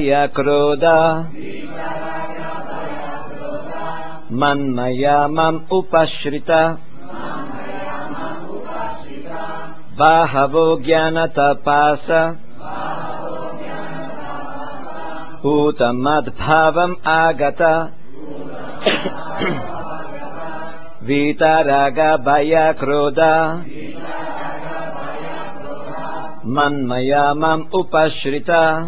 bhaya krodha manmaya mam upashrita bahavo jnana tapasa utamadbhavam agata vitaraga bhaya krodha manmaya mam upashrita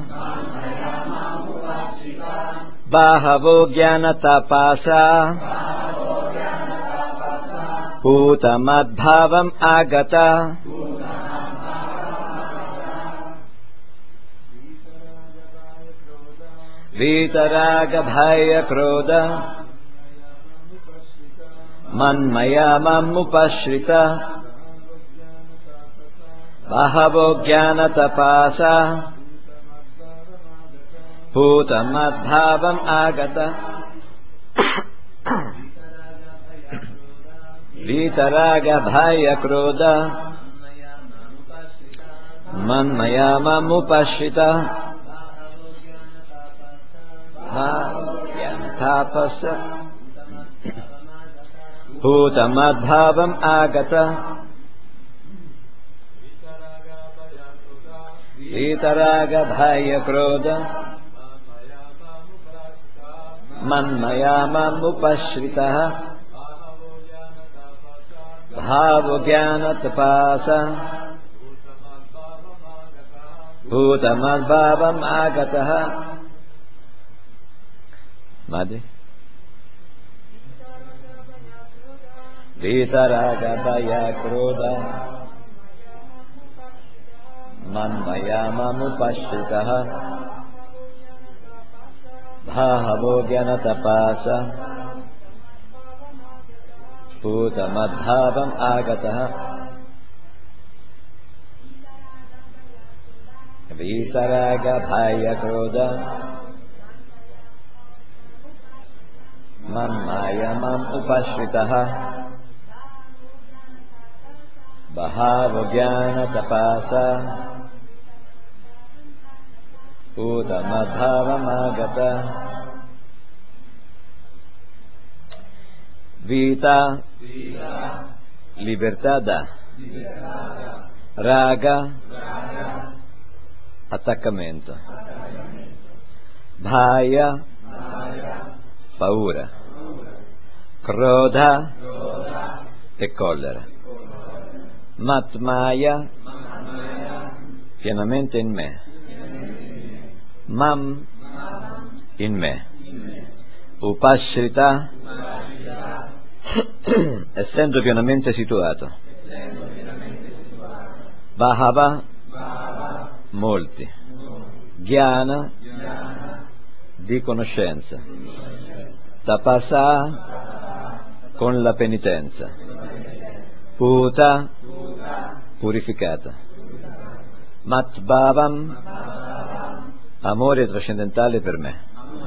bahavo jnana tapasa utamadbhavam agata vitaraga bhaya krodha manmaya mam upashrita bahavo jnana tapasa bhutamadbhavam agata vitaraga bhaya krodha manmaya mam upashrita bahavo jnana tapasa bhutamadbhavam agata vitaraga bhaya krodha manmaya mam upashrita bhavo jnana tapasa bhutamadbhavam agata. Madhi vitaraga bhaya krodha manmaya mam upashrita bhavo jnana tapasa bhutamadbhavam agata vitaraga bhaya krodha manmaya mam upashrita bahavo jnana tapasa bhutamadbhavam agata. Vita, libertà da, raga, attaccamento, bhaya, paura, krodha e collera, matmaya, pienamente in me, mam, in me, upashrita, essendo pienamente situato, bahava, molti, jnana, di conoscenza, tapasa, con la penitenza, puta, purificata, matbhavam, amore trascendentale per me,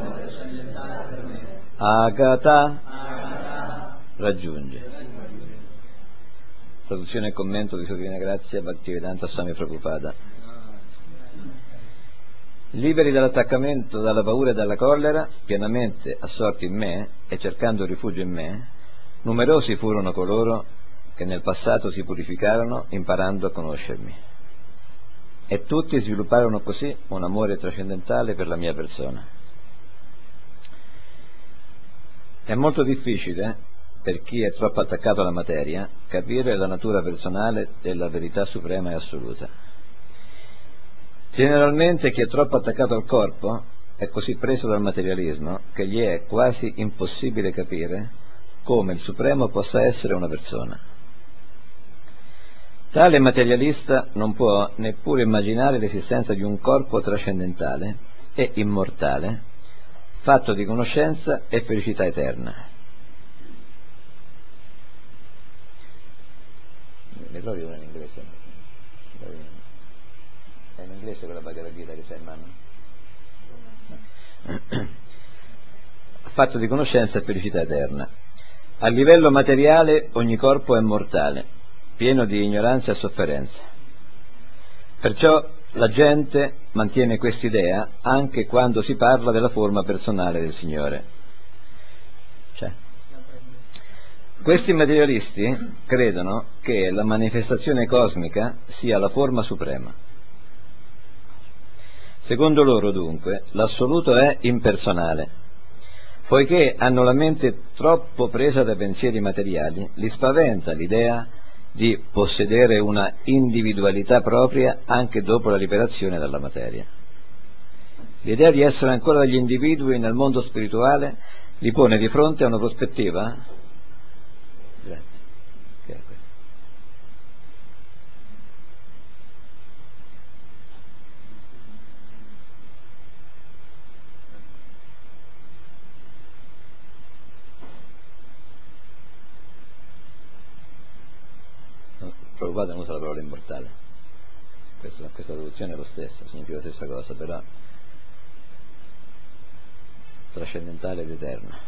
agata, raggiunge. Traduzione e commento di Sua Divina Grazia Bhaktivedanta Swami Prabhupada. Liberi dall'attaccamento, dalla paura e dalla collera, pienamente assorti in me e cercando rifugio in me, numerosi furono coloro che nel passato si purificarono imparando a conoscermi, e tutti svilupparono così un amore trascendentale per la mia persona. È molto difficile per chi è troppo attaccato alla materia capire la natura personale della verità suprema e assoluta. Generalmente chi è troppo attaccato al corpo è così preso dal materialismo che gli è quasi impossibile capire come il Supremo possa essere una persona. Tale materialista non può neppure immaginare l'esistenza di un corpo trascendentale e immortale, fatto di conoscenza e felicità eterna. Mi trovi una in inglese? È in inglese quella Bhagavad Gita che c'è in mano? Fatto di conoscenza e felicità eterna. A livello materiale ogni corpo è mortale, pieno di ignoranza e sofferenza. Perciò la gente mantiene quest'idea anche quando si parla della forma personale del Signore. Questi materialisti credono che la manifestazione cosmica sia la forma suprema. Secondo loro, dunque, l'assoluto è impersonale. Poiché hanno la mente troppo presa dai pensieri materiali, li spaventa l'idea di possedere una individualità propria anche dopo la liberazione dalla materia. L'idea di essere ancora degli individui nel mondo spirituale li pone di fronte a una prospettiva. Grazie. Che è questo? Prabhupada non usa la parola immortale. Questa traduzione è lo stesso, significa la stessa cosa, però trascendentale ed eterno.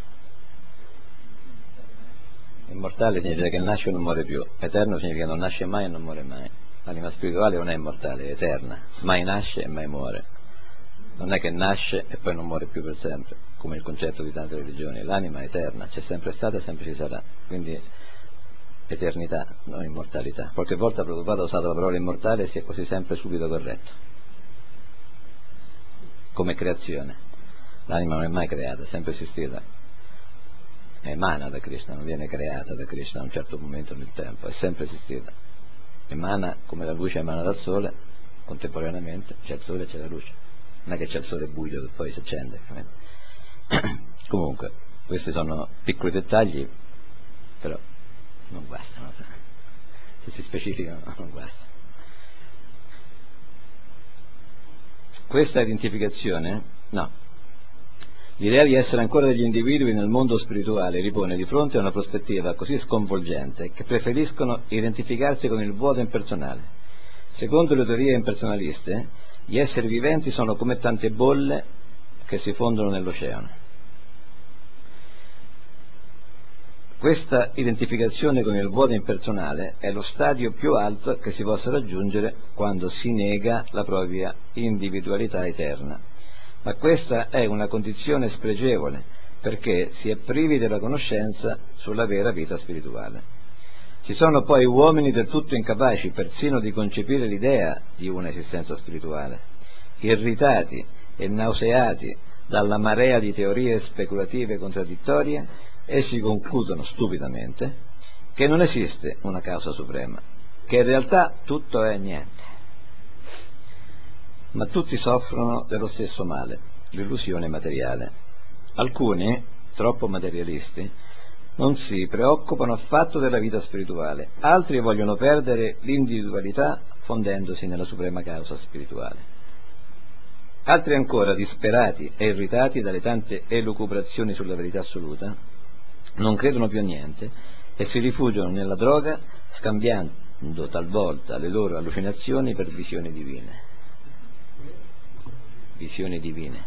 Immortale significa che nasce e non muore più, eterno significa che non nasce mai e non muore mai. L'anima spirituale non è immortale, è eterna, mai nasce e mai muore. Non è che nasce e poi non muore più per sempre, come il concetto di tante religioni. L'anima è eterna, c'è sempre stata e sempre ci sarà, quindi eternità, non immortalità. Qualche volta Prabhupada ha usato la parola immortale e si è così sempre subito corretto, come creazione. L'anima non è mai creata, è sempre esistita, emana da Krishna, non viene creata da Krishna a un certo momento nel tempo, è sempre esistita, emana come la luce emana dal sole, contemporaneamente c'è il sole e c'è la luce, non è che c'è il sole buio e poi si accende. Comunque questi sono piccoli dettagli, però non guastano, se si specificano non guastano. Questa identificazione, no, l'idea di essere ancora degli individui nel mondo spirituale li pone di fronte a una prospettiva così sconvolgente che preferiscono identificarsi con il vuoto impersonale. Secondo le teorie impersonaliste, gli esseri viventi sono come tante bolle che si fondono nell'oceano. Questa identificazione con il vuoto impersonale è lo stadio più alto che si possa raggiungere quando si nega la propria individualità eterna. Ma questa è una condizione spregevole, perché si è privi della conoscenza sulla vera vita spirituale. Ci sono poi uomini del tutto incapaci persino di concepire l'idea di un'esistenza spirituale, irritati e nauseati dalla marea di teorie speculative contraddittorie. Essi concludono stupidamente che non esiste una causa suprema, che in realtà tutto è niente. Ma tutti soffrono dello stesso male, l'illusione materiale. Alcuni, troppo materialisti, non si preoccupano affatto della vita spirituale, altri vogliono perdere l'individualità fondendosi nella suprema causa spirituale. Altri ancora, disperati e irritati dalle tante elucubrazioni sulla verità assoluta, non credono più a niente e si rifugiano nella droga, scambiando talvolta le loro allucinazioni per visioni divine. Visioni divine.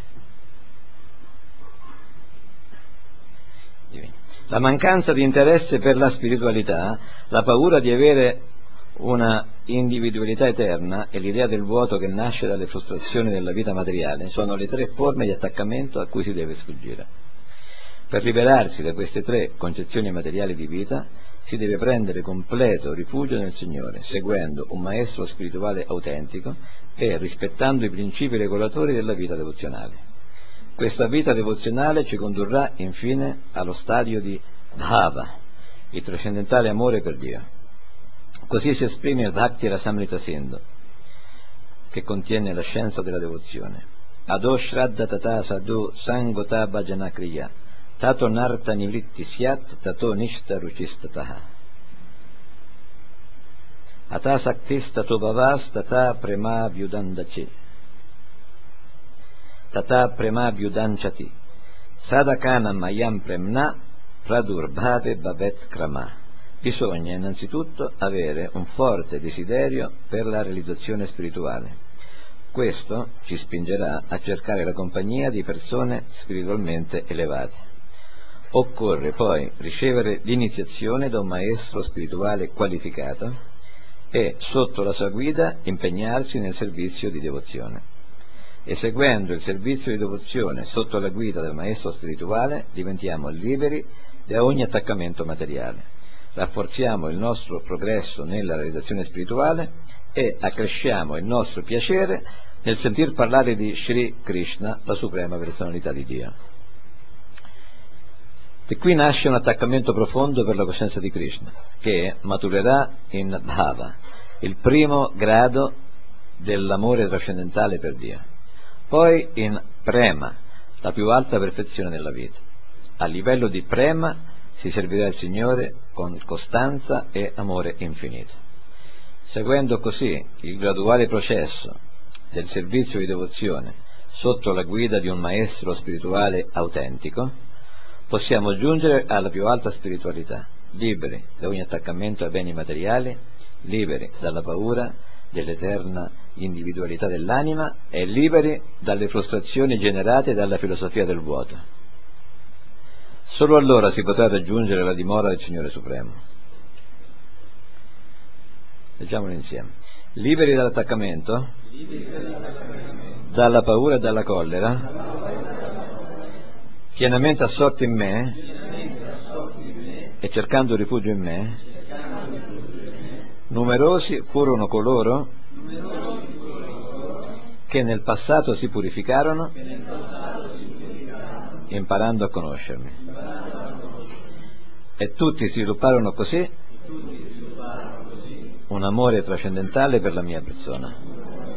La mancanza di interesse per la spiritualità, la paura di avere una individualità eterna e l'idea del vuoto che nasce dalle frustrazioni della vita materiale sono le tre forme di attaccamento a cui si deve sfuggire. Per liberarsi da queste tre concezioni materiali di vita si deve prendere completo rifugio nel Signore, seguendo un maestro spirituale autentico e rispettando i principi regolatori della vita devozionale. Questa vita devozionale ci condurrà infine allo stadio di Bhava, il trascendentale amore per Dio. Così si esprime il Bhakti Rasamrita Sindhu, che contiene la scienza della devozione. Ado Shraddha Tata Sadhu Sangota Bhajana Kriya Tato Narta Nivritti Syat Tato Nishta Ruchistataha Ata Saktis Tato Bhavas Tata Prema Vyudandaci Tata Prema Vyudanchati Sadakana Mayam Premna Pradurbhave Bhavet Krama. Bisogna innanzitutto avere un forte desiderio per la realizzazione spirituale. Questo ci spingerà a cercare la compagnia di persone spiritualmente elevate. Occorre poi ricevere l'iniziazione da un maestro spirituale qualificato e sotto la sua guida impegnarsi nel servizio di devozione. E seguendo il servizio di devozione sotto la guida del maestro spirituale diventiamo liberi da ogni attaccamento materiale, rafforziamo il nostro progresso nella realizzazione spirituale e accresciamo il nostro piacere nel sentir parlare di Sri Krishna, la suprema personalità di Dio. E qui nasce un attaccamento profondo per la coscienza di Krishna, che maturerà in Bhava, il primo grado dell'amore trascendentale per Dio, poi in Prema, la più alta perfezione della vita. A livello di Prema si servirà il Signore con costanza e amore infinito. Seguendo così il graduale processo del servizio di devozione sotto la guida di un maestro spirituale autentico, possiamo giungere alla più alta spiritualità, liberi da ogni attaccamento ai beni materiali, liberi dalla paura dell'eterna individualità dell'anima e liberi dalle frustrazioni generate dalla filosofia del vuoto. Solo allora si potrà raggiungere la dimora del Signore Supremo. Leggiamolo insieme. Liberi dall'attaccamento, dalla paura e dalla collera, pienamente assorti in me e cercando rifugio in me, numerosi furono coloro che nel passato si purificarono imparando a conoscermi, e tutti svilupparono così un amore trascendentale per la mia persona.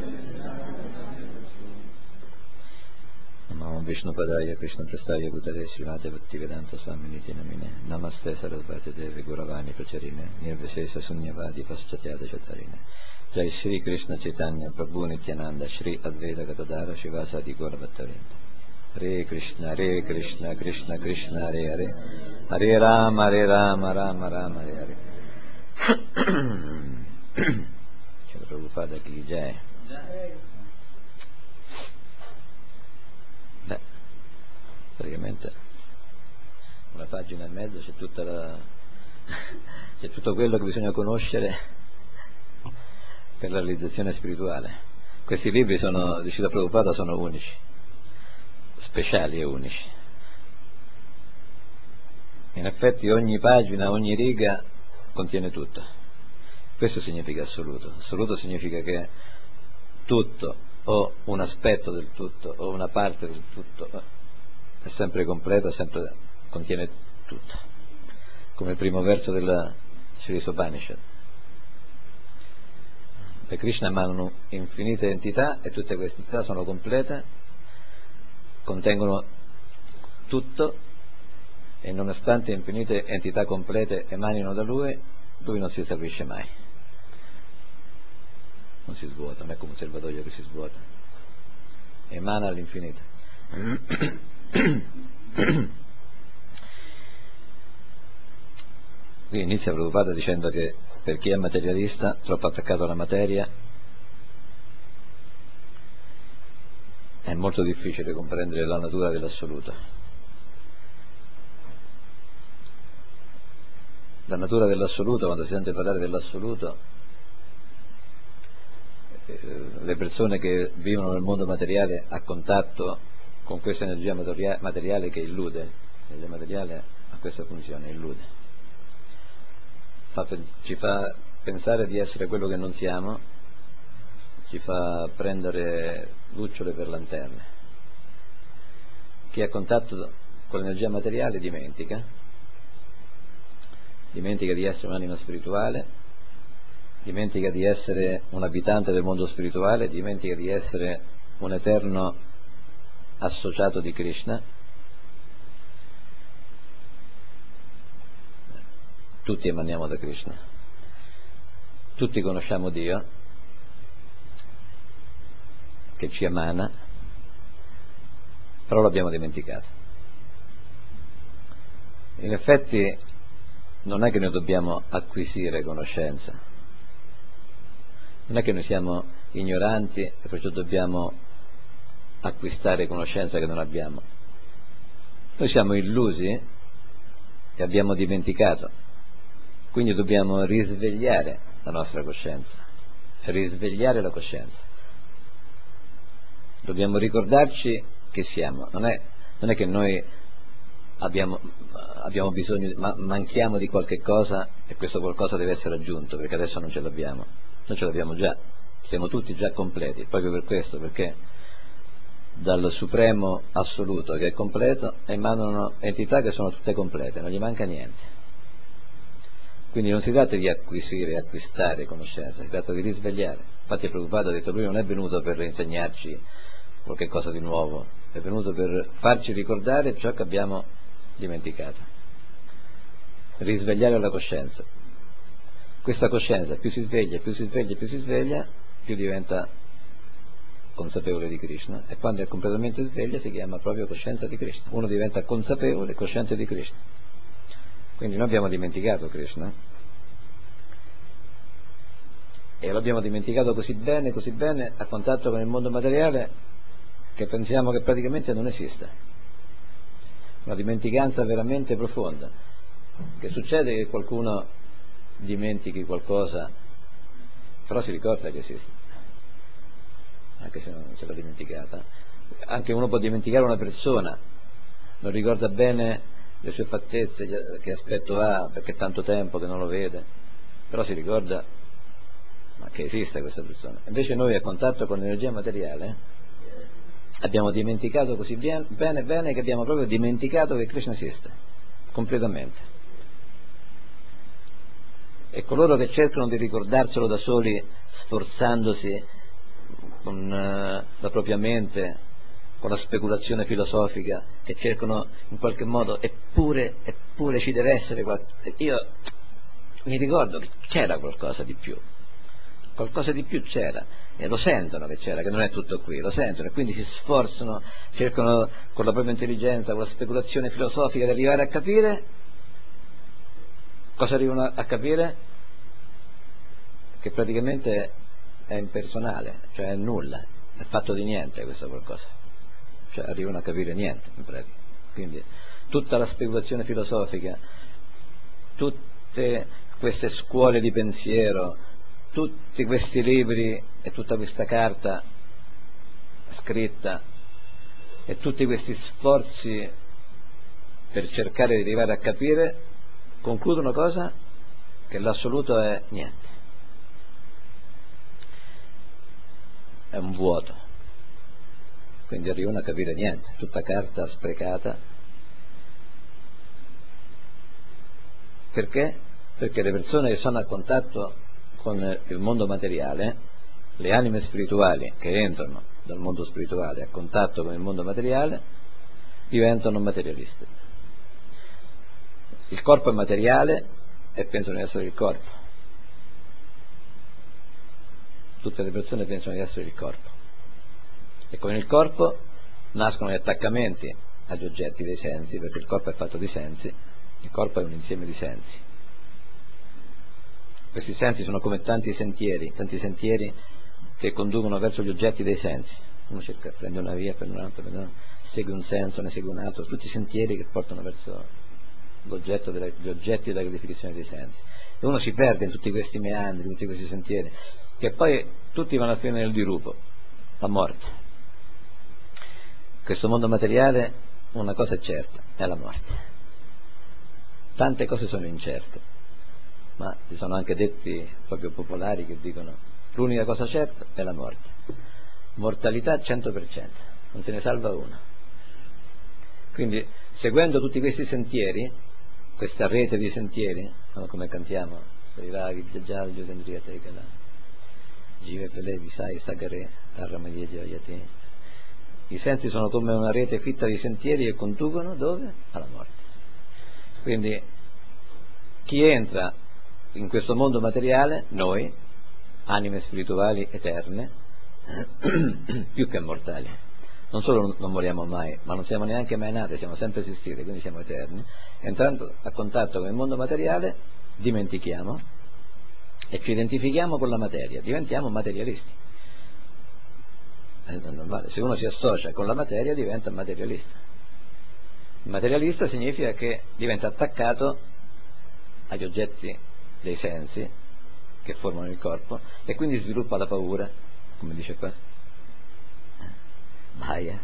Namo Vishnu Padaya Krishna Prastaya Bhutale Srimate Bhaktivedanta Swaminiti Namine Namaste Sarasvati Devi Guravani Pracharine Nirvishesha Sunyavadi Paschathyada Chatarine Jai Shri Krishna Chaitanya Prabhu Nityananda Shri Advaita Gadadara Shivasadi Gaurabhattarinda Hare Krishna Krishna Krishna Hare Hare Hare Rama Rama Rama Hare Hare. C'è Prabhupada Ki Jai. Praticamente una pagina e mezza c'è tutto quello che bisogna conoscere per la realizzazione spirituale. Questi libri sono, di Srila Prabhupada, sono unici, speciali e unici. In effetti ogni pagina, ogni riga contiene tutto. Questo significa assoluto. Assoluto significa che tutto, o un aspetto del tutto, o una parte del tutto, è sempre completo, sempre contiene tutto, come il primo verso della Sri Upanishad. Per Krishna emanano infinite entità e tutte queste entità sono complete, contengono tutto, e nonostante infinite entità complete emanino da lui non si esaurisce mai, non si svuota, non è come un serbatoio che si svuota, emana all'infinito. Qui inizia Prabhupada dicendo che per chi è materialista, troppo attaccato alla materia, è molto difficile comprendere la natura dell'assoluto. La natura dell'assoluto, quando si sente parlare dell'assoluto, le persone che vivono nel mondo materiale a contatto con questa energia materiale che illude, l'energia materiale ha questa funzione, illude, ci fa pensare di essere quello che non siamo, ci fa prendere lucciole per lanterne. Chi è a contatto con l'energia materiale dimentica di essere un'anima spirituale, dimentica di essere un abitante del mondo spirituale, dimentica di essere un eterno associato di Krishna. Tutti emaniamo da Krishna, tutti conosciamo Dio che ci emana, però l'abbiamo dimenticato. In effetti non è che noi dobbiamo acquisire conoscenza, non è che noi siamo ignoranti e perciò dobbiamo acquistare conoscenza che non abbiamo. Noi siamo illusi e abbiamo dimenticato, quindi dobbiamo risvegliare la nostra coscienza, risvegliare la coscienza. Dobbiamo ricordarci che siamo, non è che noi abbiamo bisogno, manchiamo di qualche cosa e questo qualcosa deve essere aggiunto, perché adesso non ce l'abbiamo, noi ce l'abbiamo già, siamo tutti già completi, proprio per questo, perché dal supremo assoluto che è completo emanano entità che sono tutte complete, non gli manca niente. Quindi non si tratta di acquisire e acquistare conoscenza, si tratta di risvegliare. Infatti il Prabhupada ha detto: lui non è venuto per insegnarci qualche cosa di nuovo, è venuto per farci ricordare ciò che abbiamo dimenticato, risvegliare la coscienza. Questa coscienza più si sveglia, più diventa consapevole di Krishna, e quando è completamente sveglia si chiama proprio coscienza di Krishna. Uno diventa consapevole, cosciente di Krishna. Quindi noi abbiamo dimenticato Krishna e lo abbiamo dimenticato così bene a contatto con il mondo materiale, che pensiamo che praticamente non esista. Una dimenticanza veramente profonda. Che succede che qualcuno dimentichi qualcosa, però si ricorda che esiste, anche se non se l'ha dimenticata. Anche uno può dimenticare una persona, non ricorda bene le sue fattezze, che aspetto ha, perché è tanto tempo che non lo vede, però si ricorda che esiste questa persona. Invece noi, a contatto con l'energia materiale, abbiamo dimenticato così bene che abbiamo proprio dimenticato che Krishna esiste completamente. E coloro che cercano di ricordarselo da soli, sforzandosi con la propria mente, con la speculazione filosofica, che cercano in qualche modo, eppure ci deve essere io mi ricordo che c'era qualcosa di più c'era, e lo sentono che c'era, che non è tutto qui, lo sentono, e quindi si sforzano, cercano con la propria intelligenza, con la speculazione filosofica, di arrivare a capire. Cosa arrivano a capire? Che praticamente è impersonale, cioè è nulla, è fatto di niente questo qualcosa, cioè arrivano a capire niente in pratica. Quindi tutta la speculazione filosofica, tutte queste scuole di pensiero, tutti questi libri e tutta questa carta scritta e tutti questi sforzi per cercare di arrivare a capire, concludono cosa? Che l'assoluto è niente, è un vuoto. Quindi arrivano a capire niente, tutta carta sprecata. Perché? Perché le persone che sono a contatto con il mondo materiale, le anime spirituali che entrano dal mondo spirituale a contatto con il mondo materiale, diventano materialiste. Il corpo è materiale e pensano di essere il corpo. Tutte le persone pensano di essere il corpo, e con il corpo nascono gli attaccamenti agli oggetti dei sensi, perché il corpo è fatto di sensi, il corpo è un insieme di sensi. Questi sensi sono come tanti sentieri che conducono verso gli oggetti dei sensi. Uno cerca, prende una via, prende un'altra, segue un senso, ne segue un altro, tutti sentieri che portano verso gli oggetti della gratificazione dei sensi. E uno si perde in tutti questi meandri, in tutti questi sentieri, che poi tutti vanno a finire nel dirupo, la morte. Questo mondo materiale, una cosa è certa, è la morte. Tante cose sono incerte, ma ci sono anche detti proprio popolari che dicono: l'unica cosa certa è la morte. Mortalità 100%, non se ne salva una. Quindi, seguendo tutti questi sentieri, questa rete di sentieri, come cantiamo, i sensi sono come una rete fitta di sentieri che conducono dove? Alla morte. Quindi chi entra in questo mondo materiale, noi, anime spirituali eterne, più che mortali, non solo non moriamo mai, ma non siamo neanche mai nati, siamo sempre esistiti, quindi siamo eterni. Entrando a contatto con il mondo materiale dimentichiamo e ci identifichiamo con la materia, diventiamo materialisti. È normale, se uno si associa con la materia diventa materialista. Materialista significa che diventa attaccato agli oggetti dei sensi che formano il corpo, e quindi sviluppa la paura, come dice qua. Bhaya.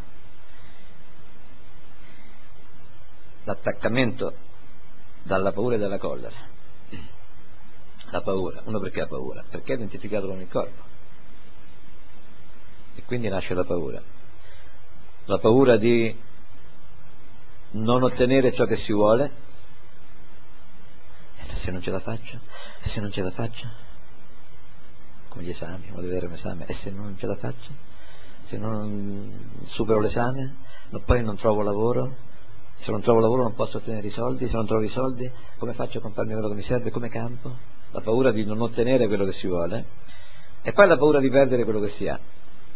L'attaccamento dalla paura e dalla collera. La paura, uno perché ha paura? Perché è identificato con il corpo, e quindi nasce la paura. La paura di non ottenere ciò che si vuole. Se non ce la faccio, se non ce la faccio, come gli esami, vuole avere un esame, e se non ce la faccio, se non supero l'esame, poi non trovo lavoro, se non trovo lavoro non posso ottenere i soldi, se non trovo i soldi come faccio a comprarmi quello che mi serve, come campo? La paura di non ottenere quello che si vuole, e poi la paura di perdere quello che si ha.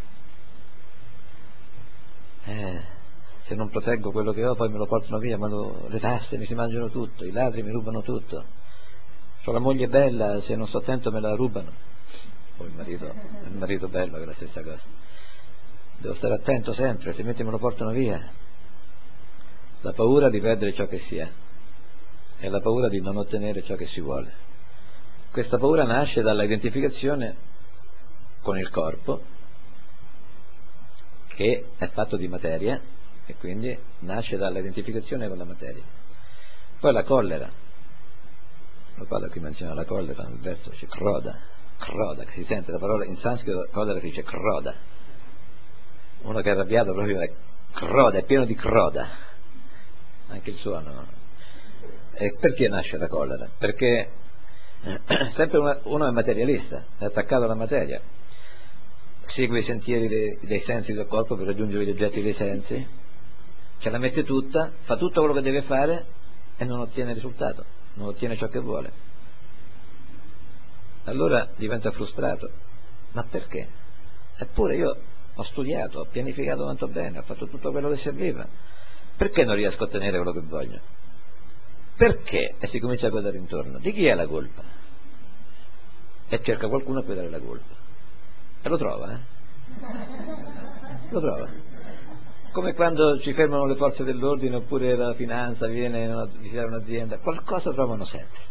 Se non proteggo quello che ho poi me lo portano via, le tasse mi si mangiano tutto, i ladri mi rubano tutto, ho la moglie bella, se non sto attento me la rubano, o il marito bello, che è la stessa cosa, devo stare attento sempre, altrimenti me lo portano via. La paura di perdere ciò che si è, e la paura di non ottenere ciò che si vuole. Questa paura nasce dalla identificazione con il corpo, che è fatto di materia, e quindi nasce dall'identificazione con la materia. Poi la collera, lo padre qui menziona la collera nel verso, dice kroda, che si sente la parola in sanscrito, collera si dice kroda, uno che è arrabbiato proprio è kroda, è pieno di kroda, anche il suono. E perché nasce la collera? Perché sempre uno è materialista, è attaccato alla materia, segue i sentieri dei sensi del corpo per raggiungere gli oggetti dei sensi, ce la mette tutta, fa tutto quello che deve fare e non ottiene il risultato, non ottiene ciò che vuole. Allora diventa frustrato. Ma perché? Eppure io ho studiato, ho pianificato tanto bene, ho fatto tutto quello che serviva, perché non riesco a ottenere quello che voglio? Perché? E si comincia a guardare intorno. Di chi è la colpa? E cerca qualcuno a cui dare la colpa. E lo trova, Lo trova. Come quando ci fermano le forze dell'ordine, oppure la finanza viene a visitare un'azienda, qualcosa trovano sempre.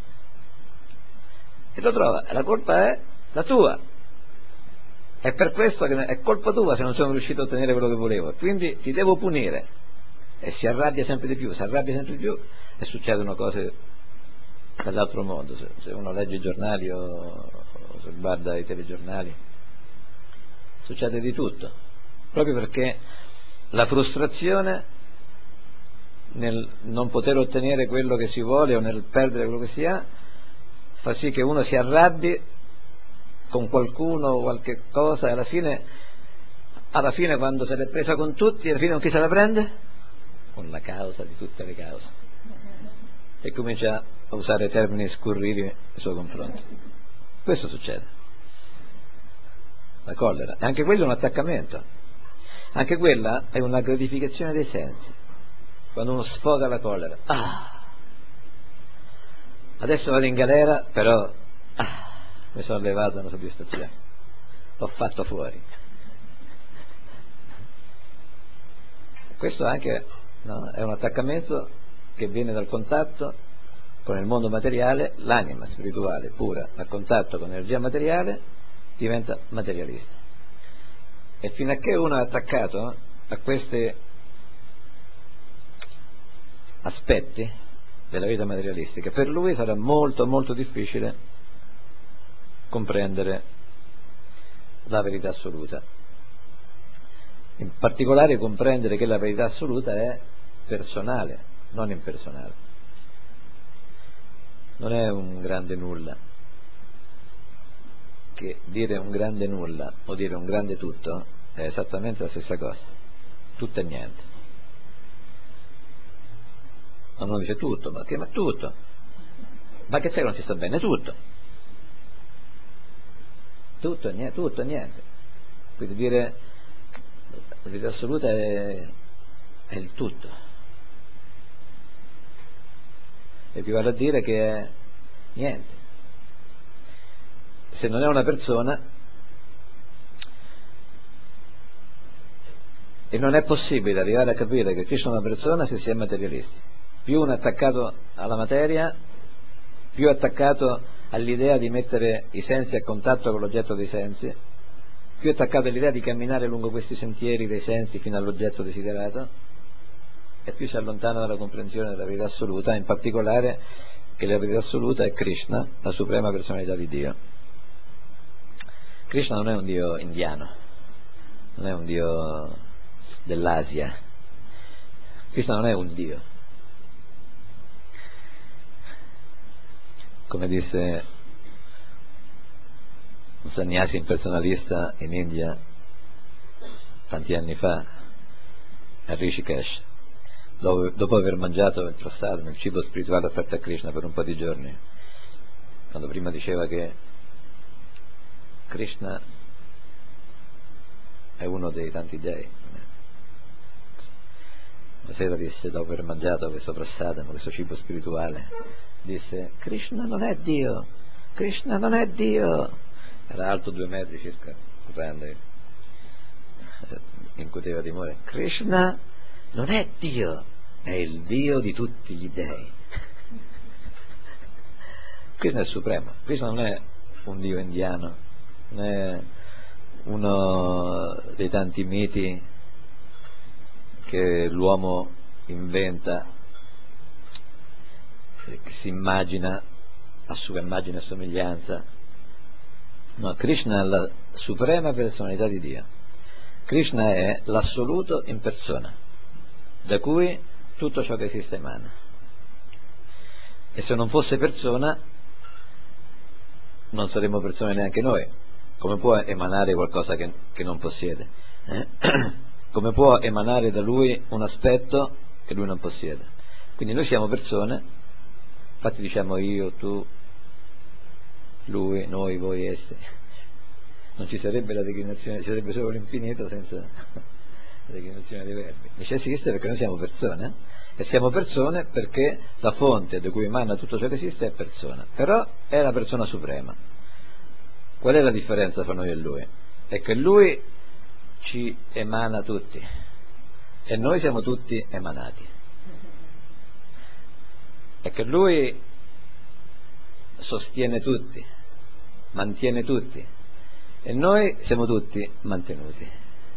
E lo trova, e la colpa è la tua. È per questo che è colpa tua se non sono riuscito a ottenere quello che volevo, quindi ti devo punire. E si arrabbia sempre di più, e succedono cose dall'altro mondo. Se uno legge i giornali o se guarda i telegiornali, succede di tutto, proprio perché la frustrazione nel non poter ottenere quello che si vuole o nel perdere quello che si ha fa sì che uno si arrabbi con qualcuno o qualche cosa, e alla fine quando se l'è presa con tutti, alla fine con chi se la prende? Con la causa di tutte le cause, e comincia a usare termini scurrili nei suoi confronti. Questo succede. La collera, e anche quello è un attaccamento, anche quella è una gratificazione dei sensi. Quando uno sfoga la collera, adesso vado in galera, però mi sono levato una soddisfazione, l'ho fatto fuori. Questo anche è un attaccamento che viene dal contatto con il mondo materiale. L'anima spirituale pura a contatto con l'energia materiale diventa materialista, e fino a che uno è attaccato a questi aspetti della vita materialistica, per lui sarà molto molto difficile comprendere la verità assoluta, in particolare comprendere che la verità assoluta è personale, non impersonale. Non è un grande nulla, che dire un grande nulla o dire un grande tutto è esattamente la stessa cosa, tutto e niente. Uno dice tutto, ma tutto? Ma che c'è che non si sta bene? Tutto e niente. Quindi dire la verità assoluta è il tutto, equivale a dire che è niente. Se non è una persona, e non è possibile arrivare a capire che Krishna è una persona se si è materialisti. Più uno è attaccato alla materia, più è attaccato all'idea di mettere i sensi a contatto con l'oggetto dei sensi, più è attaccato all'idea di camminare lungo questi sentieri dei sensi fino all'oggetto desiderato, e più si allontana dalla comprensione della verità assoluta, in particolare che la verità assoluta è Krishna, la suprema personalità di Dio. Krishna non è un Dio indiano, non è un Dio dell'Asia, Krishna non è un Dio. Come disse un sannyasi impersonalista in India tanti anni fa, a Rishikesh, dopo aver mangiato il prasadam, il cibo spirituale offerto a Krishna per un po' di giorni, quando prima diceva che Krishna è uno dei tanti dei, la sera disse, dopo aver mangiato questo prasadam, questo cibo spirituale, disse: Krishna non è Dio, Krishna non è Dio. Era alto 2 metri circa, grande, incuteva timore. Krishna non è Dio, è il Dio di tutti gli dei. Krishna è supremo. Krishna non è un Dio indiano, non è uno dei tanti miti che l'uomo inventa, che si immagina a sua immagine e somiglianza. No, Krishna è la suprema personalità di Dio. Krishna è l'assoluto in persona, da cui tutto ciò che esiste emana. E se non fosse persona, non saremmo persone neanche noi. Come può emanare qualcosa che non possiede? Come può emanare da lui un aspetto che lui non possiede? Quindi noi siamo persone, infatti diciamo io, tu, lui, noi, voi, essi. Non ci sarebbe la declinazione, ci sarebbe solo l'infinito senza la declinazione dei verbi. Dice esiste perché noi siamo persone, e siamo persone perché la fonte da cui emana tutto ciò che esiste è persona, però è la persona suprema. Qual è la differenza fra noi e lui? È che lui ci emana tutti e noi siamo tutti emanati. È che lui sostiene tutti, mantiene tutti, e noi siamo tutti mantenuti,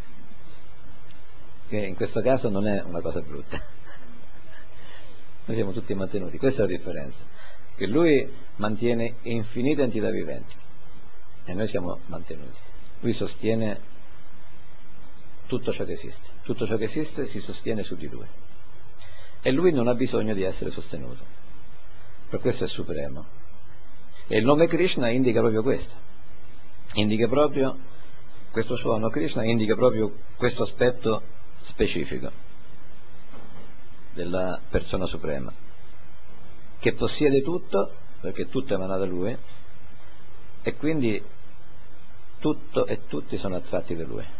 che in questo caso non è una cosa brutta. Noi siamo tutti mantenuti, questa è la differenza, che lui mantiene infinite entità viventi e noi siamo mantenuti. Lui sostiene tutto ciò che esiste, tutto ciò che esiste si sostiene su di lui e lui non ha bisogno di essere sostenuto, per questo è supremo. E il nome Krishna indica proprio questo, indica proprio questo suono. Krishna indica proprio questo aspetto specifico della persona suprema, che possiede tutto perché tutto emana da lui e quindi tutto e tutti sono attratti da lui.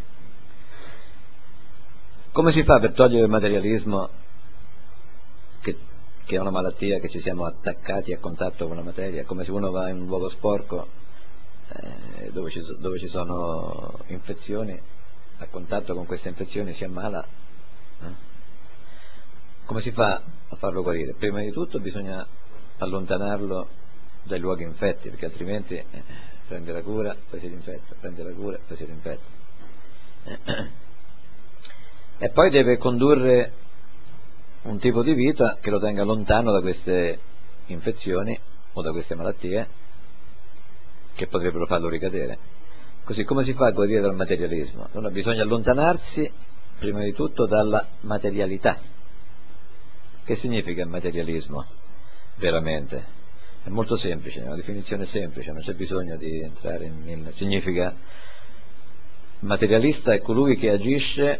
Come si fa per togliere il materialismo, che è una malattia, che ci siamo attaccati a contatto con la materia? Come se uno va in un luogo sporco dove ci sono infezioni, a contatto con queste infezioni si ammala. Come si fa a farlo guarire? Prima di tutto bisogna allontanarlo dai luoghi infetti, perché altrimenti prende la cura, poi si rinfetta, prende la cura, poi si rinfetta. E poi deve condurre un tipo di vita che lo tenga lontano da queste infezioni o da queste malattie che potrebbero farlo ricadere. Così, come si fa a guarire dal materialismo? Allora bisogna allontanarsi prima di tutto dalla materialità. Che significa il materialismo veramente? È molto semplice, è una definizione semplice, non c'è bisogno di entrare in... Significa, materialista è colui che agisce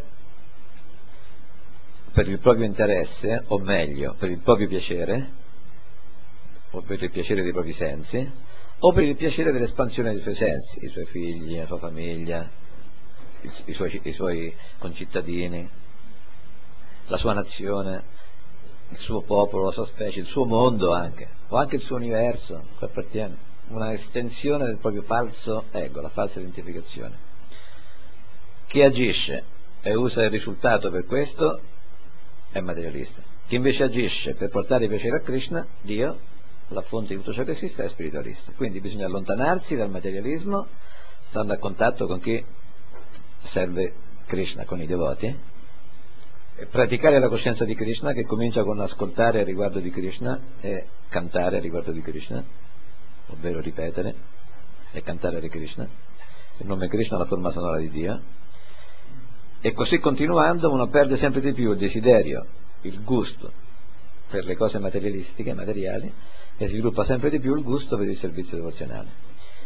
per il proprio interesse, o meglio, per il proprio piacere, o per il piacere dei propri sensi, o per il piacere dell'espansione dei suoi sensi, i suoi figli, la sua famiglia, i suoi concittadini, la sua nazione, il suo popolo, la sua specie, il suo mondo anche, o anche il suo universo, che appartiene, una estensione del proprio falso ego, la falsa identificazione. Chi agisce e usa il risultato per questo è materialista. Chi invece agisce per portare piacere a Krishna, Dio, la fonte di tutto ciò che esiste è spiritualista. Quindi bisogna allontanarsi dal materialismo, stando a contatto con chi serve Krishna, con i devoti, e praticare la coscienza di Krishna, che comincia con ascoltare a riguardo di Krishna e cantare a riguardo di Krishna, ovvero ripetere e cantare Hare Krishna, il nome Krishna è la forma sonora di Dio, e così continuando uno perde sempre di più il desiderio, il gusto per le cose materialistiche, materiali, e sviluppa sempre di più il gusto per il servizio devozionale.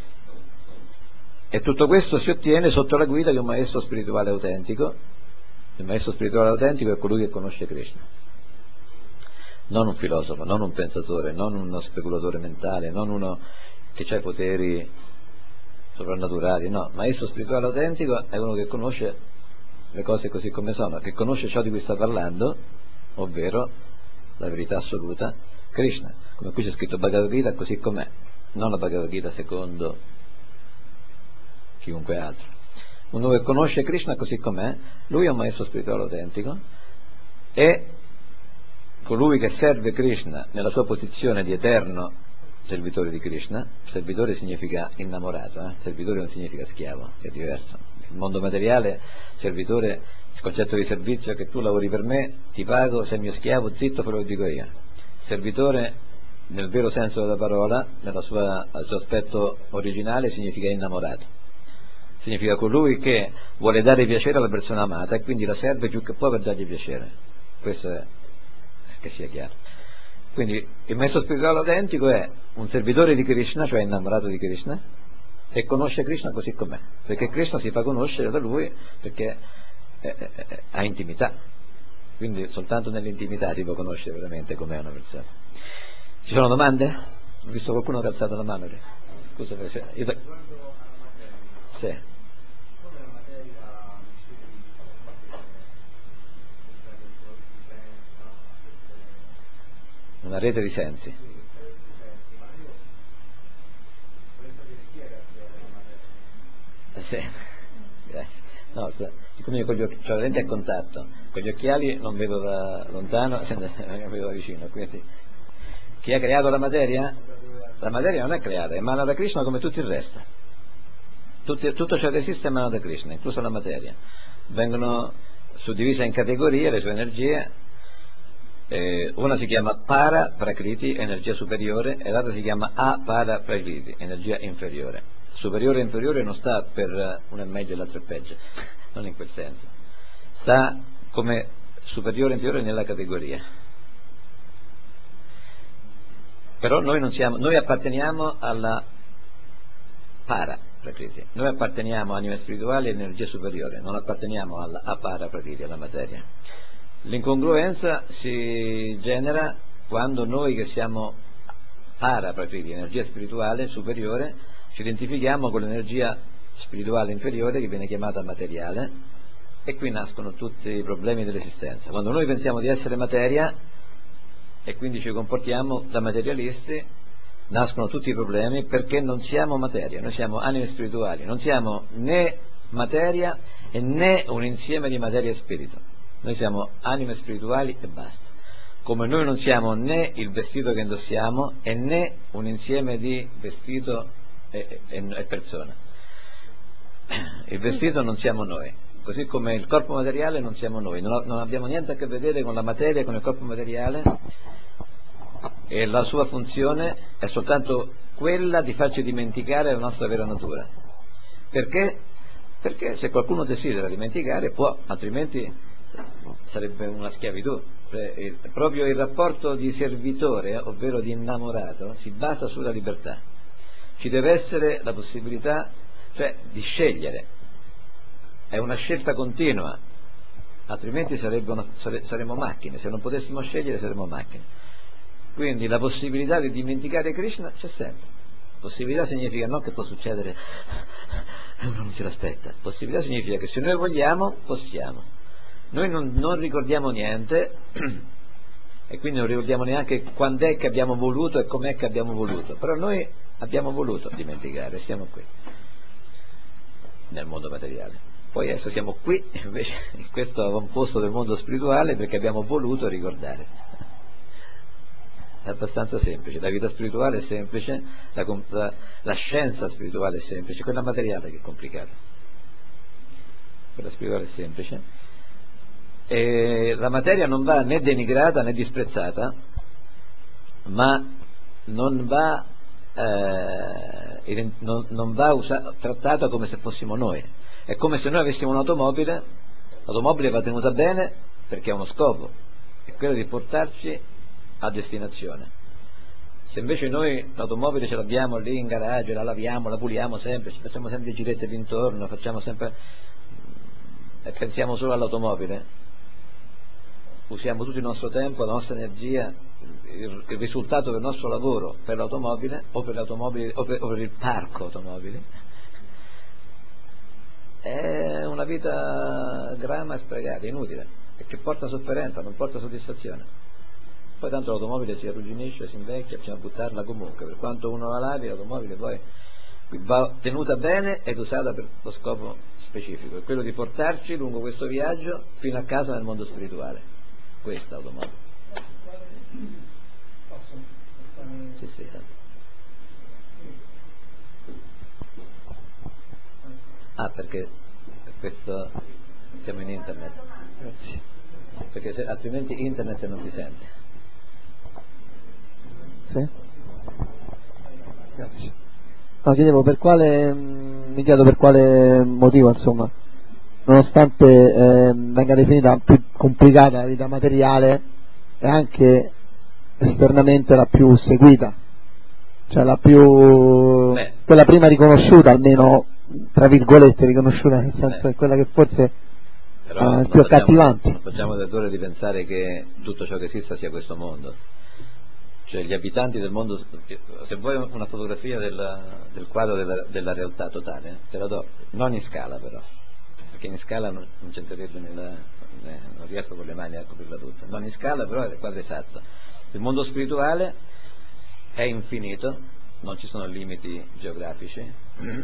E tutto questo si ottiene sotto la guida di un maestro spirituale autentico. Il maestro spirituale autentico è colui che conosce Krishna, non un filosofo, non un pensatore, non uno speculatore mentale, non uno che ha i poteri soprannaturali. No, il maestro spirituale autentico è uno che conosce le cose così come sono, che conosce ciò di cui sta parlando, ovvero la verità assoluta, Krishna. Come qui c'è scritto Bhagavad Gita così com'è, non la Bhagavad Gita secondo chiunque altro. Uno che conosce Krishna così com'è, lui è un maestro spirituale autentico, e colui che serve Krishna nella sua posizione di eterno servitore di Krishna. Servitore significa innamorato, servitore non significa schiavo, è diverso. Nel mondo materiale, servitore, il concetto di servizio è che tu lavori per me, ti pago, sei mio schiavo, zitto, però lo dico io. Servitore, nel vero senso della parola, al suo aspetto originale, significa innamorato. Significa colui che vuole dare piacere alla persona amata e quindi la serve più che può per dargli piacere. Questo è, che sia chiaro. Quindi il maestro spirituale autentico è un servitore di Krishna, cioè innamorato di Krishna, e conosce Krishna così com'è, perché Krishna si fa conoscere da lui perché ha intimità, quindi soltanto nell'intimità si può conoscere veramente com'è una persona. Ci sono domande? Ho visto qualcuno che ha alzato la mano. Scusa, sì. Una rete di sensi. Sì. No, siccome io con gli occhiali, cioè la lente a contatto, con gli occhiali non vedo da lontano, non vedo da vicino, quindi chi ha creato la materia? La materia non è creata, è emana da Krishna come tutto il resto. Tutto ciò che esiste è emana da Krishna, incluso la materia. Vengono suddivise in categorie le sue energie. Una si chiama para prakriti, energia superiore, e l'altra si chiama apara prakriti, energia inferiore. Superiore e inferiore non sta per uno è meglio e l'altro è peggio, non in quel senso, sta come superiore e inferiore nella categoria. Però noi apparteniamo alla para prakriti, noi apparteniamo a anime spirituali e energia superiore, non apparteniamo alla apara prakriti, alla materia. L'incongruenza si genera quando noi che siamo para prakriti, energia spirituale superiore, ci identifichiamo con l'energia spirituale inferiore che viene chiamata materiale, e qui nascono tutti i problemi dell'esistenza. Quando noi pensiamo di essere materia e quindi ci comportiamo da materialisti, nascono tutti i problemi, perché non siamo materia, noi siamo anime spirituali, non siamo né materia e né un insieme di materia e spirito. Noi siamo anime spirituali e basta. Come noi non siamo né il vestito che indossiamo e né un insieme di vestito e persona. Il vestito non siamo noi, così come il corpo materiale non siamo noi, non abbiamo niente a che vedere con la materia, con il corpo materiale, e la sua funzione è soltanto quella di farci dimenticare la nostra vera natura. Perché? Perché se qualcuno desidera dimenticare può, altrimenti sarebbe una schiavitù. Proprio il rapporto di servitore, ovvero di innamorato, si basa sulla libertà. Ci deve essere la possibilità, cioè, di scegliere. È una scelta continua, altrimenti saremmo macchine. Se non potessimo scegliere saremmo macchine. Quindi la possibilità di dimenticare Krishna c'è sempre. Possibilità significa non che può succedere, uno non se l'aspetta. Possibilità significa che se noi vogliamo possiamo. Noi non ricordiamo niente e quindi non ricordiamo neanche quando è che abbiamo voluto e com'è che abbiamo voluto, però noi abbiamo voluto dimenticare, siamo qui nel mondo materiale. Poi adesso siamo qui invece in questo avamposto del mondo spirituale perché abbiamo voluto ricordare. è abbastanza semplice, la vita spirituale è semplice, la scienza spirituale è semplice, quella materiale che è complicata, quella spirituale è semplice, e la materia non va né denigrata né disprezzata, ma non va trattata come se fossimo noi. È come se noi avessimo un'automobile, l'automobile va tenuta bene perché ha uno scopo, è quello di portarci a destinazione. Se invece noi l'automobile ce l'abbiamo lì in garage, la laviamo, la puliamo sempre, ci facciamo sempre girette d'intorno, facciamo sempre e pensiamo solo all'automobile, usiamo tutto il nostro tempo, la nostra energia, il risultato del nostro lavoro per l'automobile o per l'automobile o per il parco automobili, è una vita grama e sprecata, inutile, e che porta sofferenza, non porta soddisfazione. Poi tanto l'automobile si arrugginisce, si invecchia, bisogna buttarla comunque, per quanto uno la lavi, l'automobile poi va tenuta bene ed usata per lo scopo specifico, è quello di portarci lungo questo viaggio fino a casa nel mondo spirituale. Questa automobile. Sì, sì. Perché per questo siamo in internet. Sì. Perché altrimenti internet non si sente. Sì. Grazie. No, chiedevo mi chiedo per quale motivo, insomma, nonostante venga definita più complicata la vita materiale, è anche esternamente la più seguita, cioè la più quella prima riconosciuta, almeno tra virgolette riconosciuta, nel senso è quella che forse è più accattivante. Non facciamo l'errore di pensare che tutto ciò che esista sia questo mondo, cioè gli abitanti del mondo. Se vuoi una fotografia del quadro della realtà totale, te la do, non in scala però, perché in scala non c'entrerebbe non riesco con le mani a coprirla tutta, non in scala però è il quadro esatto. Il mondo spirituale è infinito, non ci sono limiti geografici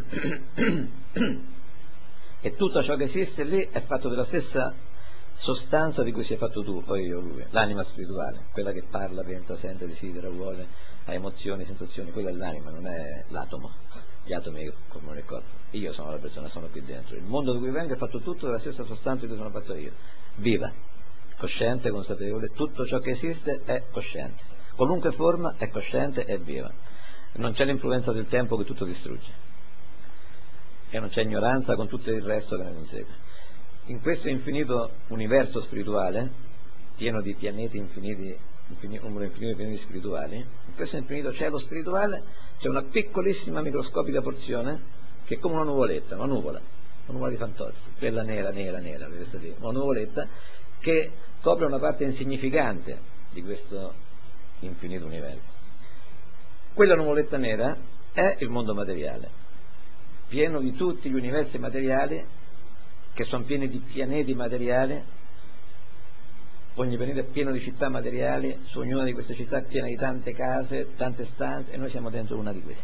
e tutto ciò che esiste lì è fatto della stessa sostanza di cui sei fatto tu, poi io, lui, l'anima spirituale, quella che parla, pensa, sente, desidera, vuole, ha emozioni, sensazioni, quella è l'anima, non è l'atomo. Gli atomi come il corpo, io sono la persona, sono qui dentro. Il mondo da cui vengo è fatto tutto della stessa sostanza di cui sono fatto io, viva, cosciente, consapevole, tutto ciò che esiste è cosciente, qualunque forma è cosciente e viva, non c'è l'influenza del tempo che tutto distrugge e non c'è ignoranza con tutto il resto che ne consegue. In questo infinito universo spirituale, pieno di pianeti infiniti, un numero infinito di pianeti spirituali, in questo infinito cielo spirituale c'è una piccolissima microscopica porzione che è come una nuvoletta, una nuvola di Fantozzi, quella nera, una nuvoletta che copre una parte insignificante di questo infinito universo. Quella nuvoletta nera è il mondo materiale, pieno di tutti gli universi materiali che sono pieni di pianeti materiali, ogni pianeta è pieno di città materiali, su ognuna di queste città è piena di tante case, tante stanze, e noi siamo dentro una di queste.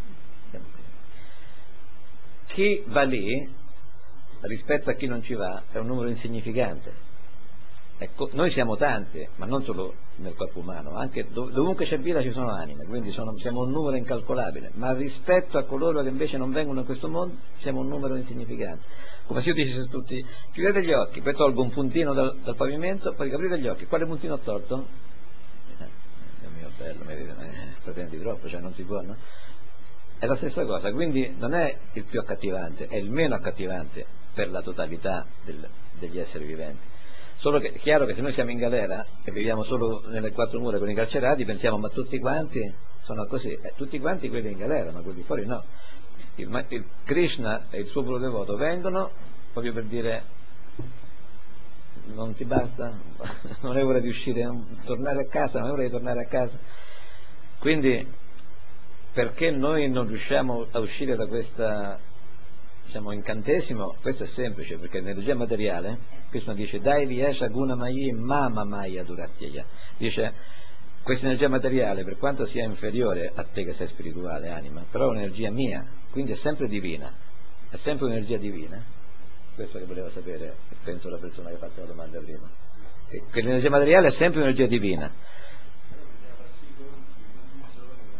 Chi va lì rispetto a chi non ci va è un numero insignificante. Ecco, noi siamo tanti, ma non solo nel corpo umano, anche dovunque c'è vita ci sono anime, quindi siamo un numero incalcolabile, ma rispetto a coloro che invece non vengono in questo mondo siamo un numero insignificante. Come se io dicessi a tutti: chiudete gli occhi, poi tolgo un puntino dal pavimento, poi aprite gli occhi, quale puntino ho tolto? Dio mio bello, pretendi troppo, cioè non si può, no? È la stessa cosa, quindi non è il più accattivante, è il meno accattivante per la totalità degli esseri viventi. Solo che è chiaro che se noi siamo in galera e viviamo solo nelle quattro mura con i carcerati, pensiamo: ma tutti quanti sono così, tutti quanti quelli in galera, ma quelli fuori no. Il Krishna e il suo puro devoto vengono proprio per dire: non ti basta, non è ora di uscire, tornare a casa, non è ora di tornare a casa. Quindi perché noi non riusciamo a uscire da questa, diciamo, incantesimo? Questo è semplice, perché nell'energia materiale Krishna dice: dai viesha guna mayi mama maya duratyaya, dice: questa energia materiale, per quanto sia inferiore a te che sei spirituale, anima, però è un'energia mia, quindi è sempre divina, è sempre un'energia divina. Questo che voleva sapere, penso, la persona che ha fatto la domanda prima, che l'energia materiale è sempre un'energia divina.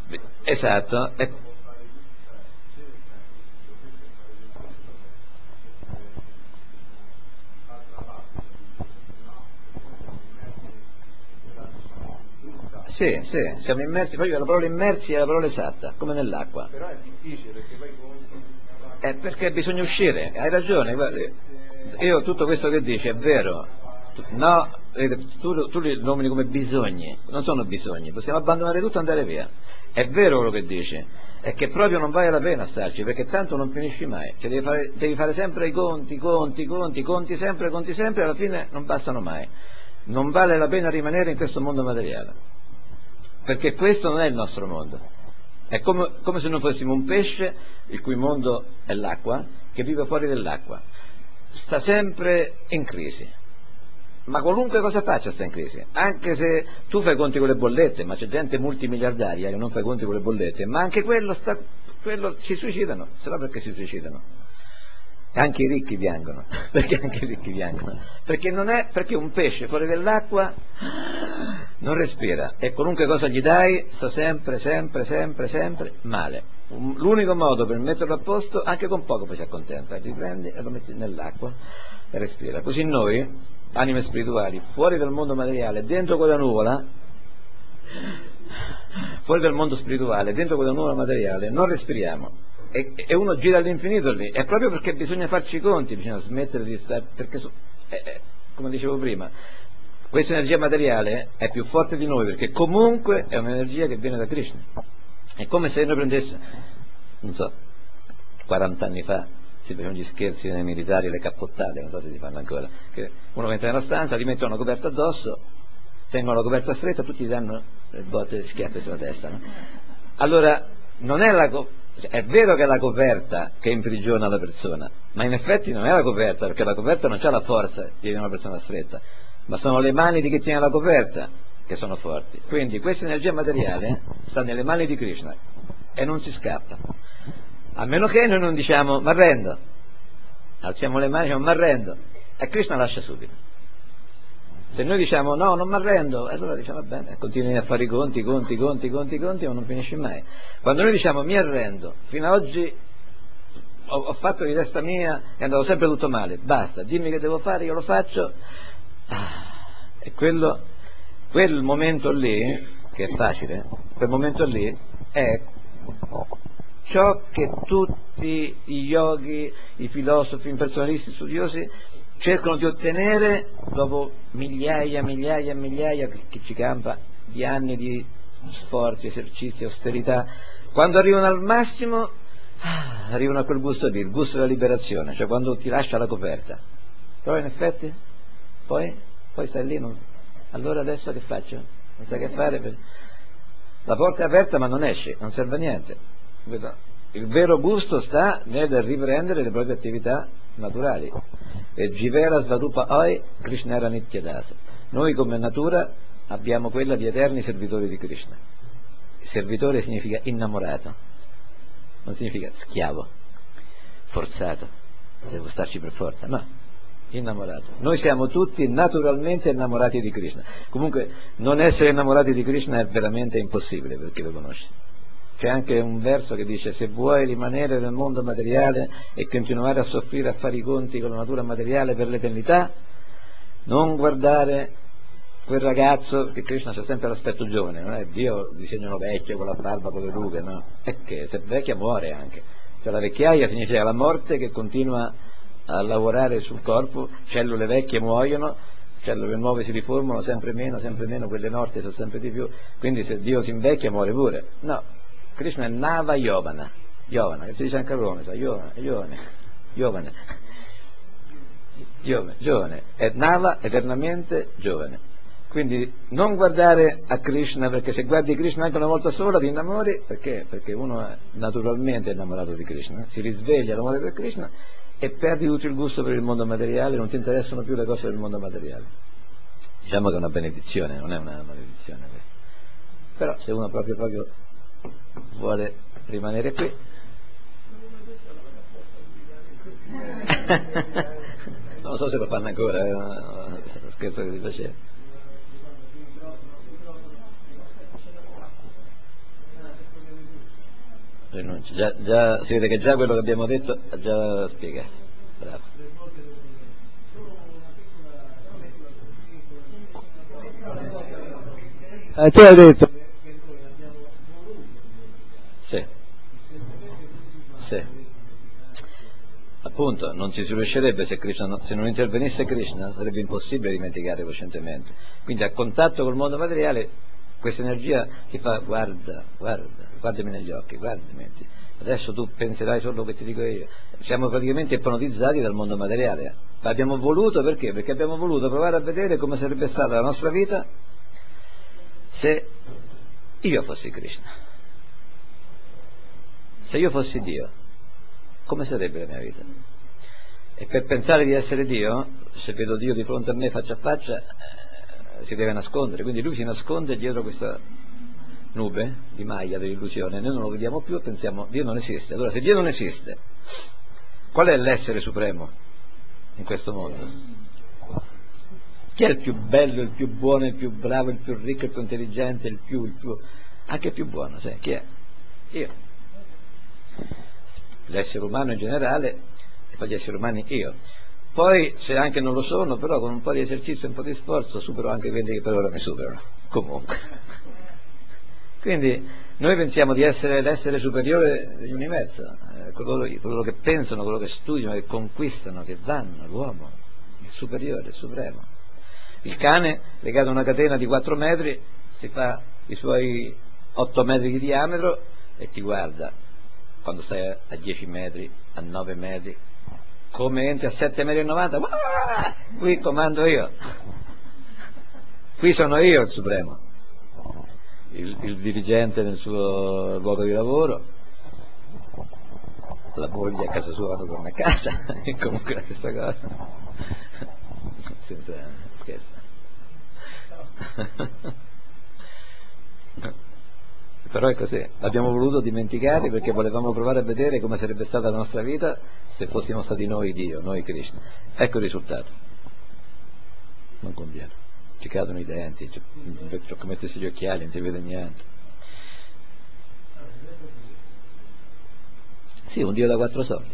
Esatto. Sì, siamo immersi, poi la parola immersi è la parola esatta, come nell'acqua. Però è difficile perché poi perché bisogna uscire, hai ragione, guardi. Io tutto questo che dici è vero, no, tu li nomini come bisogni, non sono bisogni, possiamo abbandonare tutto e andare via. È vero quello che dici, è che proprio non vale la pena starci, perché tanto non finisci mai, cioè devi fare sempre i conti sempre, e alla fine non bastano mai. Non vale la pena rimanere in questo mondo materiale, perché questo non è il nostro mondo. È come se noi fossimo un pesce il cui mondo è l'acqua, che vive fuori dell'acqua, sta sempre in crisi, ma qualunque cosa faccia sta in crisi, anche se tu fai conti con le bollette, ma c'è gente multimiliardaria che non fa conti con le bollette, ma anche quello si suicidano, se no perché si suicidano. Anche i ricchi piangono. Perché anche i ricchi piangono? Perché un pesce fuori dell'acqua non respira e qualunque cosa gli dai sta sempre male. L'unico modo per metterlo a posto, anche con poco poi si accontenta, li prendi e lo metti nell'acqua e respira. Così noi, anime spirituali, fuori dal mondo materiale, dentro quella nuvola, fuori dal mondo spirituale, dentro quella nuvola materiale, non respiriamo. E uno gira all'infinito lì, è proprio perché bisogna farci i conti, bisogna smettere di stare, perché come dicevo prima, questa energia materiale è più forte di noi, perché comunque è un'energia che viene da Krishna. È come se noi prendessimo, non so, 40 anni fa si facevano gli scherzi nei militari, le cappottate, non so se si fanno ancora, che uno entra nella stanza, ti mettono una coperta addosso, tengono la coperta stretta, tutti gli danno le botte e schiaffi sulla testa, no? Allora non è è vero che è la coperta che imprigiona la persona, ma in effetti non è la coperta, perché la coperta non c'ha la forza di tenere una persona stretta, ma sono le mani di chi tiene la coperta che sono forti. Quindi questa energia materiale sta nelle mani di Krishna e non si scappa, a meno che noi non diciamo ma arrendo, alziamo le mani e diciamo ma arrendo, e Krishna lascia subito. Se noi diciamo no, non mi arrendo, allora diciamo va bene, continui a fare i conti, ma non finisci mai. Quando noi diciamo mi arrendo, fino ad oggi ho fatto di testa mia e andavo sempre tutto male, basta, dimmi che devo fare, io lo faccio, e quel momento lì, che è facile, quel momento lì è ciò che tutti i yogi, i filosofi, i impersonalisti studiosi cercano di ottenere dopo migliaia che ci campa di anni di sforzi, esercizi, austerità. Quando arrivano al massimo arrivano a quel gusto lì, il gusto della liberazione, cioè quando ti lascia la coperta. Però in effetti poi stai lì, allora adesso che faccio? Non sai che fare, la porta è aperta ma non esce, non serve a niente. Il vero gusto sta nel riprendere le proprie attività naturali. E Jivera Svarupa Oi Krishnera Nityadasa. Noi come natura abbiamo quella di eterni servitori di Krishna. Servitore significa innamorato, non significa schiavo, forzato, devo starci per forza, no, innamorato. Noi siamo tutti naturalmente innamorati di Krishna. Comunque non essere innamorati di Krishna è veramente impossibile per chi lo conosce. C'è anche un verso che dice se vuoi rimanere nel mondo materiale e continuare a soffrire, a fare i conti con la natura materiale per l'eternità, non guardare quel ragazzo, che Krishna c'ha sempre l'aspetto giovane, non è Dio disegnano vecchio con la barba, con le rughe, no, è che se vecchia muore anche, cioè la vecchiaia significa la morte che continua a lavorare sul corpo, cellule vecchie muoiono, cellule nuove si riformano sempre meno, quelle morte sono sempre di più, quindi se Dio si invecchia muore pure, no. Krishna è Nava Yovana, che si dice anche a Roma, giovane, è Nava eternamente giovane. Quindi non guardare a Krishna, perché se guardi Krishna anche una volta sola ti innamori, perché uno è naturalmente innamorato di Krishna, si risveglia l'amore per Krishna e perdi tutto il gusto per il mondo materiale, non ti interessano più le cose del mondo materiale. Diciamo che è una benedizione, non è una maledizione. Però se uno proprio vuole rimanere qui non so se lo fanno ancora, lo scherzo che ti faceva. Già si vede che già quello che abbiamo detto ha già spiegato. Bravo. Tu hai detto. Sì. Appunto, non ci si riuscirebbe se non intervenisse Krishna, sarebbe impossibile dimenticare coscientemente. Quindi a contatto col mondo materiale questa energia ti fa guardami negli occhi, guardami. Adesso tu penserai solo che ti dico io. Siamo praticamente ipnotizzati dal mondo materiale. L'abbiamo voluto perché? Perché abbiamo voluto provare a vedere come sarebbe stata la nostra vita se io fossi Krishna. Se io fossi Dio, come sarebbe la mia vita? E per pensare di essere Dio, se vedo Dio di fronte a me faccia a faccia, si deve nascondere, quindi lui si nasconde dietro questa nube di maglia dell'illusione, noi non lo vediamo più e pensiamo Dio non esiste. Allora se Dio non esiste, qual è l'essere supremo in questo mondo? Chi è il più bello, il più buono, il più bravo, il più ricco, il più intelligente, il più anche il più buono, sai? Chi è? Io. L'essere umano in generale e poi gli esseri umani io. Poi se anche non lo sono, però con un po' di esercizio e un po' di sforzo supero anche quelli che per ora mi superano comunque. Quindi noi pensiamo di essere l'essere superiore dell'universo, coloro che pensano, coloro che studiano, che conquistano, che vanno, l'uomo, il superiore, il supremo. Il cane legato a una catena di 4 metri si fa i suoi 8 metri di diametro e ti guarda. Quando stai a 10 metri, a 9 metri, come entri a 7,90 metri, qui comando io, qui sono io il supremo, il dirigente nel suo luogo di lavoro, la moglie a casa sua quando torna a casa, e comunque la stessa cosa, senza scherzo. Però è così, l'abbiamo voluto dimenticare perché volevamo provare a vedere come sarebbe stata la nostra vita se fossimo stati noi Dio, noi Krishna. Ecco il risultato. Non conviene, ci cadono i denti, c'ho come mettersi gli occhiali, non si vede niente. Sì, un Dio da 4 soldi.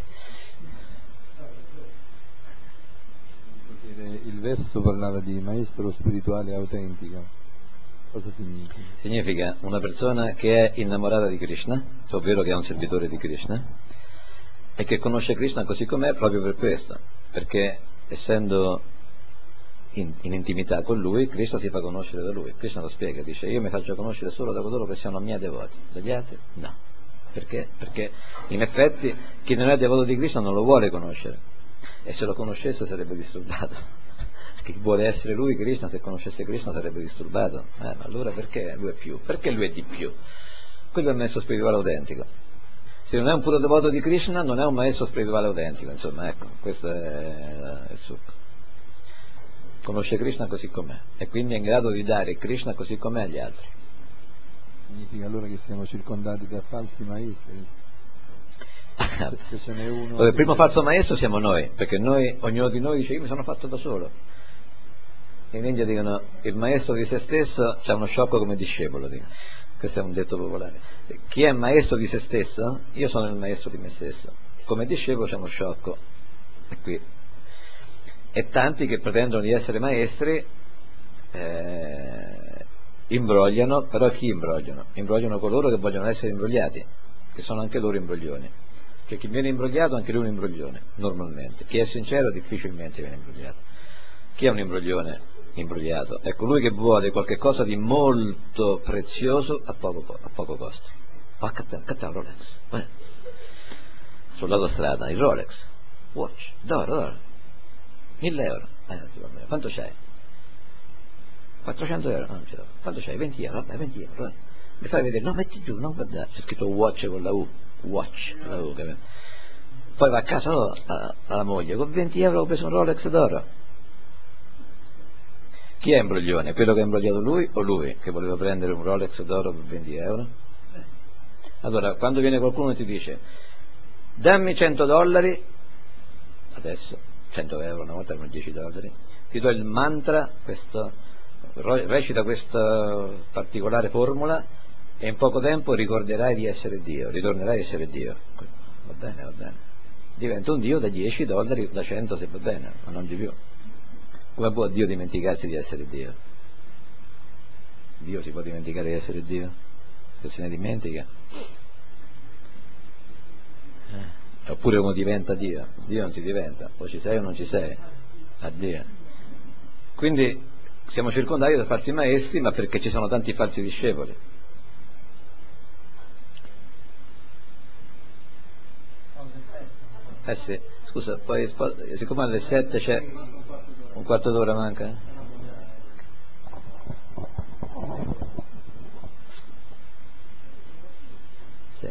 Il verso parlava di maestro spirituale autentico. Cosa significa? Significa una persona che è innamorata di Krishna, ovvero che è un servitore di Krishna e che conosce Krishna così com'è proprio per questo, perché essendo in intimità con lui, Krishna si fa conoscere da lui. Krishna lo spiega, dice io mi faccio conoscere solo da coloro che siano miei devoti, dagli altri no. Perché? Perché in effetti chi non è devoto di Krishna non lo vuole conoscere e se lo conoscesse sarebbe disturbato. Chi vuole essere lui Krishna, se conoscesse Krishna sarebbe disturbato. Ma allora perché lui è più? Perché lui è di più? Quello è il maestro spirituale autentico. Se non è un puro devoto di Krishna non è un maestro spirituale autentico, insomma, ecco, questo è il succo. Conosce Krishna così com'è e quindi è in grado di dare Krishna così com'è agli altri. Significa allora che siamo circondati da falsi maestri? Se ce n'è uno. Il primo falso maestro siamo noi, perché noi, ognuno di noi dice io mi sono fatto da solo. In India dicono il maestro di se stesso c'è uno sciocco come discepolo, dicono. Questo è un detto popolare. Chi è maestro di se stesso, io sono il maestro di me stesso, come discepolo c'è uno sciocco, è qui. E tanti che pretendono di essere maestri imbrogliano, però chi imbrogliano? Imbrogliano coloro che vogliono essere imbrogliati, che sono anche loro imbroglioni. Cioè chi viene imbrogliato anche lui è un imbroglione, normalmente. Chi è sincero difficilmente viene imbrogliato. Chi è un imbroglione? Imbrogliato è colui che vuole qualche cosa di molto prezioso a poco costo. Catta un Rolex sull'autostrada, il Rolex watch d'oro 1.000 euro, quanto c'hai? 400 euro, no, non ce l'ho. Quanto c'hai? 20 euro, vabbè 20 euro, mi fai vedere, no metti giù, non guardare, c'è scritto watch con la U, watch con la U, capito? Poi va a casa alla moglie, con 20 euro ho preso un Rolex d'oro. Chi è imbroglione? Quello che ha imbrogliato lui o lui che voleva prendere un Rolex d'oro per 20 euro? Allora, quando viene qualcuno e ti dice dammi $100, adesso 100 euro, una volta erano $10, ti do il mantra, recita questa particolare formula e in poco tempo ricorderai di essere Dio, ritornerai a essere Dio. Va bene, va bene. Diventa un Dio da $10, da 100 se va bene, ma non di più. Come può Dio dimenticarsi di essere Dio? Dio si può dimenticare di essere Dio? Se se ne dimentica? Oppure come diventa Dio? Dio non si diventa, o ci sei o non ci sei, a Dio. Quindi siamo circondati da falsi maestri, ma perché ci sono tanti falsi discepoli. Sì, scusa, poi siccome alle 7 c'è un quarto d'ora manca? Sì.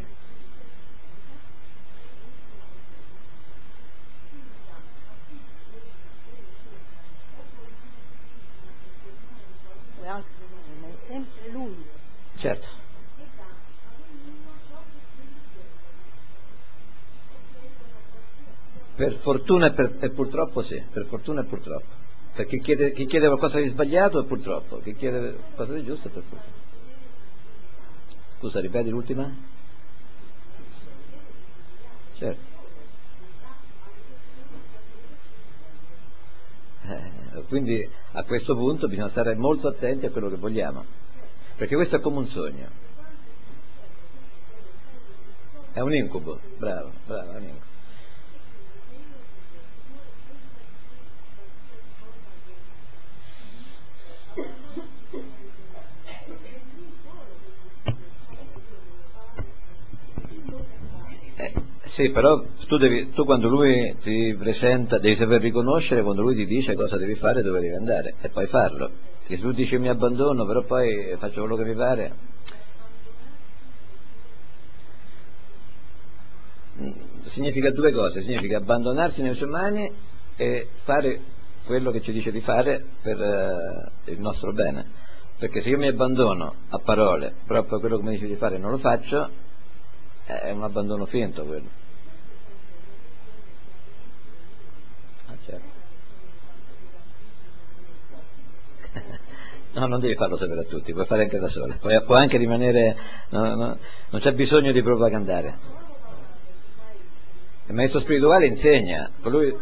Ma è sempre lui. Certo. Per fortuna e purtroppo sì, per fortuna e purtroppo. Perché chi chiede qualcosa di sbagliato è purtroppo, chi chiede qualcosa di giusto è per fortuna. Scusa, ripeti l'ultima? Certo. Quindi a questo punto bisogna stare molto attenti a quello che vogliamo, perché questo è come un sogno. È un incubo, bravo, è un incubo. Sì, però tu quando lui ti presenta devi saper riconoscere quando lui ti dice cosa devi fare e dove devi andare e poi farlo. Perché se tu dici mi abbandono però poi faccio quello che mi pare, significa due cose: significa abbandonarsi nei suoi mani e fare quello che ci dice di fare per il nostro bene. Perché se io mi abbandono a parole proprio quello che mi dice di fare e non lo faccio, è un abbandono finto quello. Certo. No, non devi farlo sapere a tutti, puoi fare anche da solo, può anche rimanere, non c'è bisogno di propagandare. Il maestro spirituale insegna, il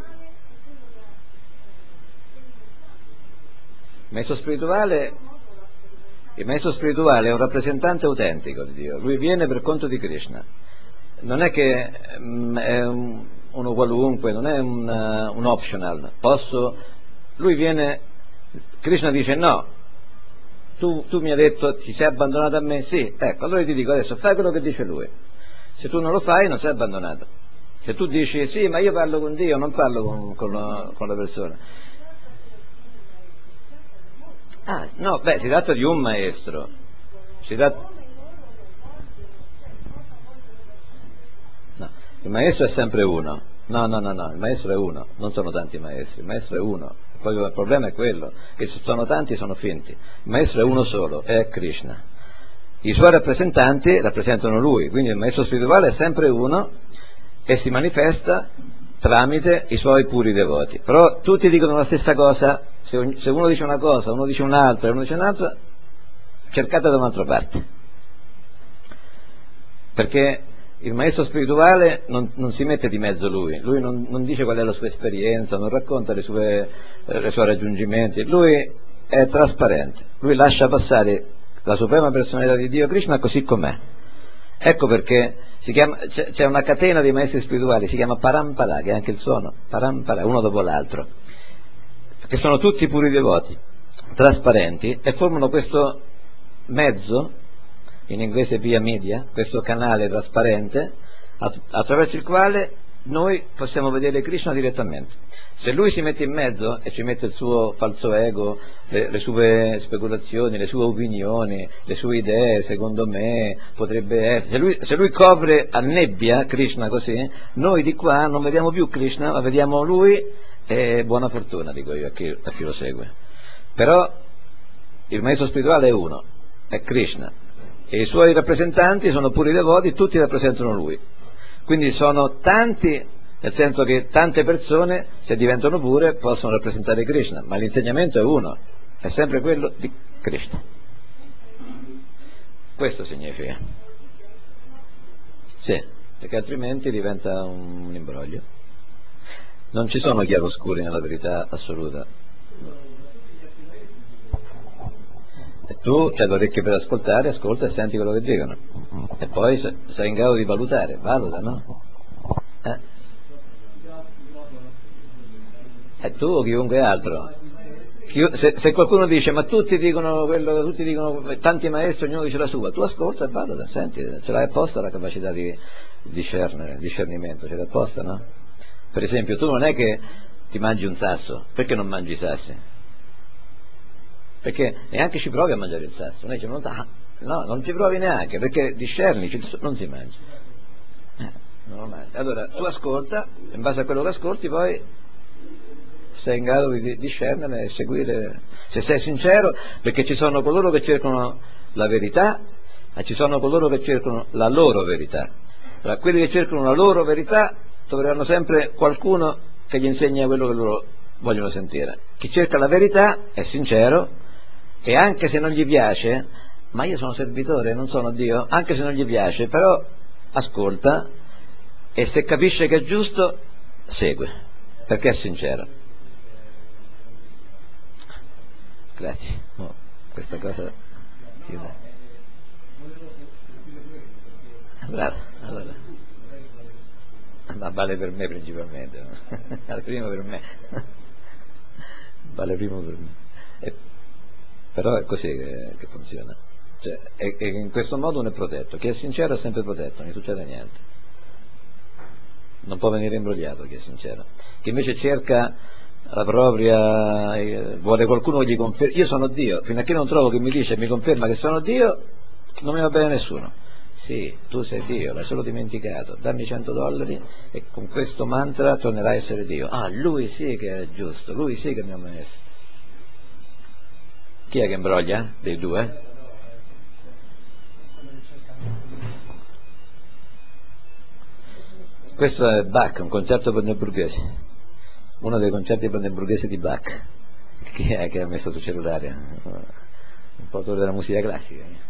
maestro spirituale è un rappresentante autentico di Dio, lui viene per conto di Krishna, non è che è uno qualunque, non è un optional, lui viene, Krishna dice no, tu mi hai detto ti sei abbandonato a me, sì, ecco, allora io ti dico adesso fai quello che dice lui, se tu non lo fai non sei abbandonato, se tu dici sì ma io parlo con Dio, non parlo con la persona. No, si tratta di un maestro, no, il maestro è sempre uno, no, il maestro è uno, non sono tanti maestri, il maestro è uno, poi il problema è quello, che se sono tanti sono finti, il maestro è uno solo, è Krishna, i suoi rappresentanti rappresentano lui, quindi il maestro spirituale è sempre uno e si manifesta tramite i suoi puri devoti, però tutti dicono la stessa cosa. Se uno dice una cosa, uno dice un'altra e uno dice un'altra, cercate da un'altra parte, perché il maestro spirituale non si mette di mezzo lui non dice qual è la sua esperienza, non racconta i suoi raggiungimenti, lui è trasparente, lui lascia passare la suprema personalità di Dio Krishna così com'è. Ecco perché c'è una catena di maestri spirituali, si chiama Parampara, che è anche il suono, Parampara, uno dopo l'altro, che sono tutti puri devoti, trasparenti, e formano questo mezzo, in inglese via media, questo canale trasparente attraverso il quale noi possiamo vedere Krishna direttamente. Se lui si mette in mezzo e ci mette il suo falso ego, le sue speculazioni, le sue opinioni, le sue idee, secondo me potrebbe essere, se lui copre a nebbia Krishna così, noi di qua non vediamo più Krishna ma vediamo lui, e buona fortuna, dico io, a chi lo segue. Però il maestro spirituale è uno, è Krishna, e i suoi rappresentanti sono puri devoti, tutti rappresentano lui, quindi sono tanti, nel senso che tante persone, se diventano pure, possono rappresentare Krishna, ma l'insegnamento è uno, è sempre quello di Krishna. Questo significa. Sì, perché altrimenti diventa un imbroglio. Non ci sono chiaroscuri nella verità assoluta. E tu c'hai le orecchie per ascoltare, ascolta e senti quello che dicono. E poi sei in grado di valutare, valuta, no? E tu o chiunque altro. Se qualcuno dice ma tutti dicono quello, tutti dicono, tanti maestri, ognuno dice la sua, tu ascolta e valuta, senti, ce l'hai apposta la capacità di discernimento, ce l'hai apposta, no? Per esempio tu non è che ti mangi un sasso, perché non mangi i sassi? Perché neanche ci provi a mangiare il sasso, no, non ci provi neanche, perché discerni, non si mangia. Normale. Allora tu ascolta, in base a quello che ascolti poi sei in grado di discernere e seguire, se sei sincero, perché ci sono coloro che cercano la verità e ci sono coloro che cercano la loro verità. Allora, quelli che cercano la loro verità troveranno sempre qualcuno che gli insegna quello che loro vogliono sentire. Chi cerca la verità è sincero e anche se non gli piace, ma io sono servitore, non sono Dio, anche se non gli piace, però ascolta e se capisce che è giusto segue, perché è sincero. Grazie. Questa cosa allora. Ma vale per me principalmente, no? Vale prima per me. Vale prima per me. Però è così che funziona. Cioè, e in questo modo uno è protetto. Chi è sincero è sempre protetto, non gli succede niente. Non può venire imbrogliato chi è sincero. Chi invece cerca la propria, vuole qualcuno che gli confermi, io sono Dio, fino a che non trovo che mi dice e mi conferma che sono Dio, non mi va bene nessuno. Sì, tu sei Dio, l'hai solo dimenticato, dammi $100 e con questo mantra tornerai a essere Dio. Ah, lui sì che è giusto, lui sì che mi ha messo. Chi è che imbroglia dei due? Questo è Bach, un concerto brandeburghese, uno dei concerti brandeburghesi di Bach. Chi è che ha messo sul cellulare? Un po' della musica classica.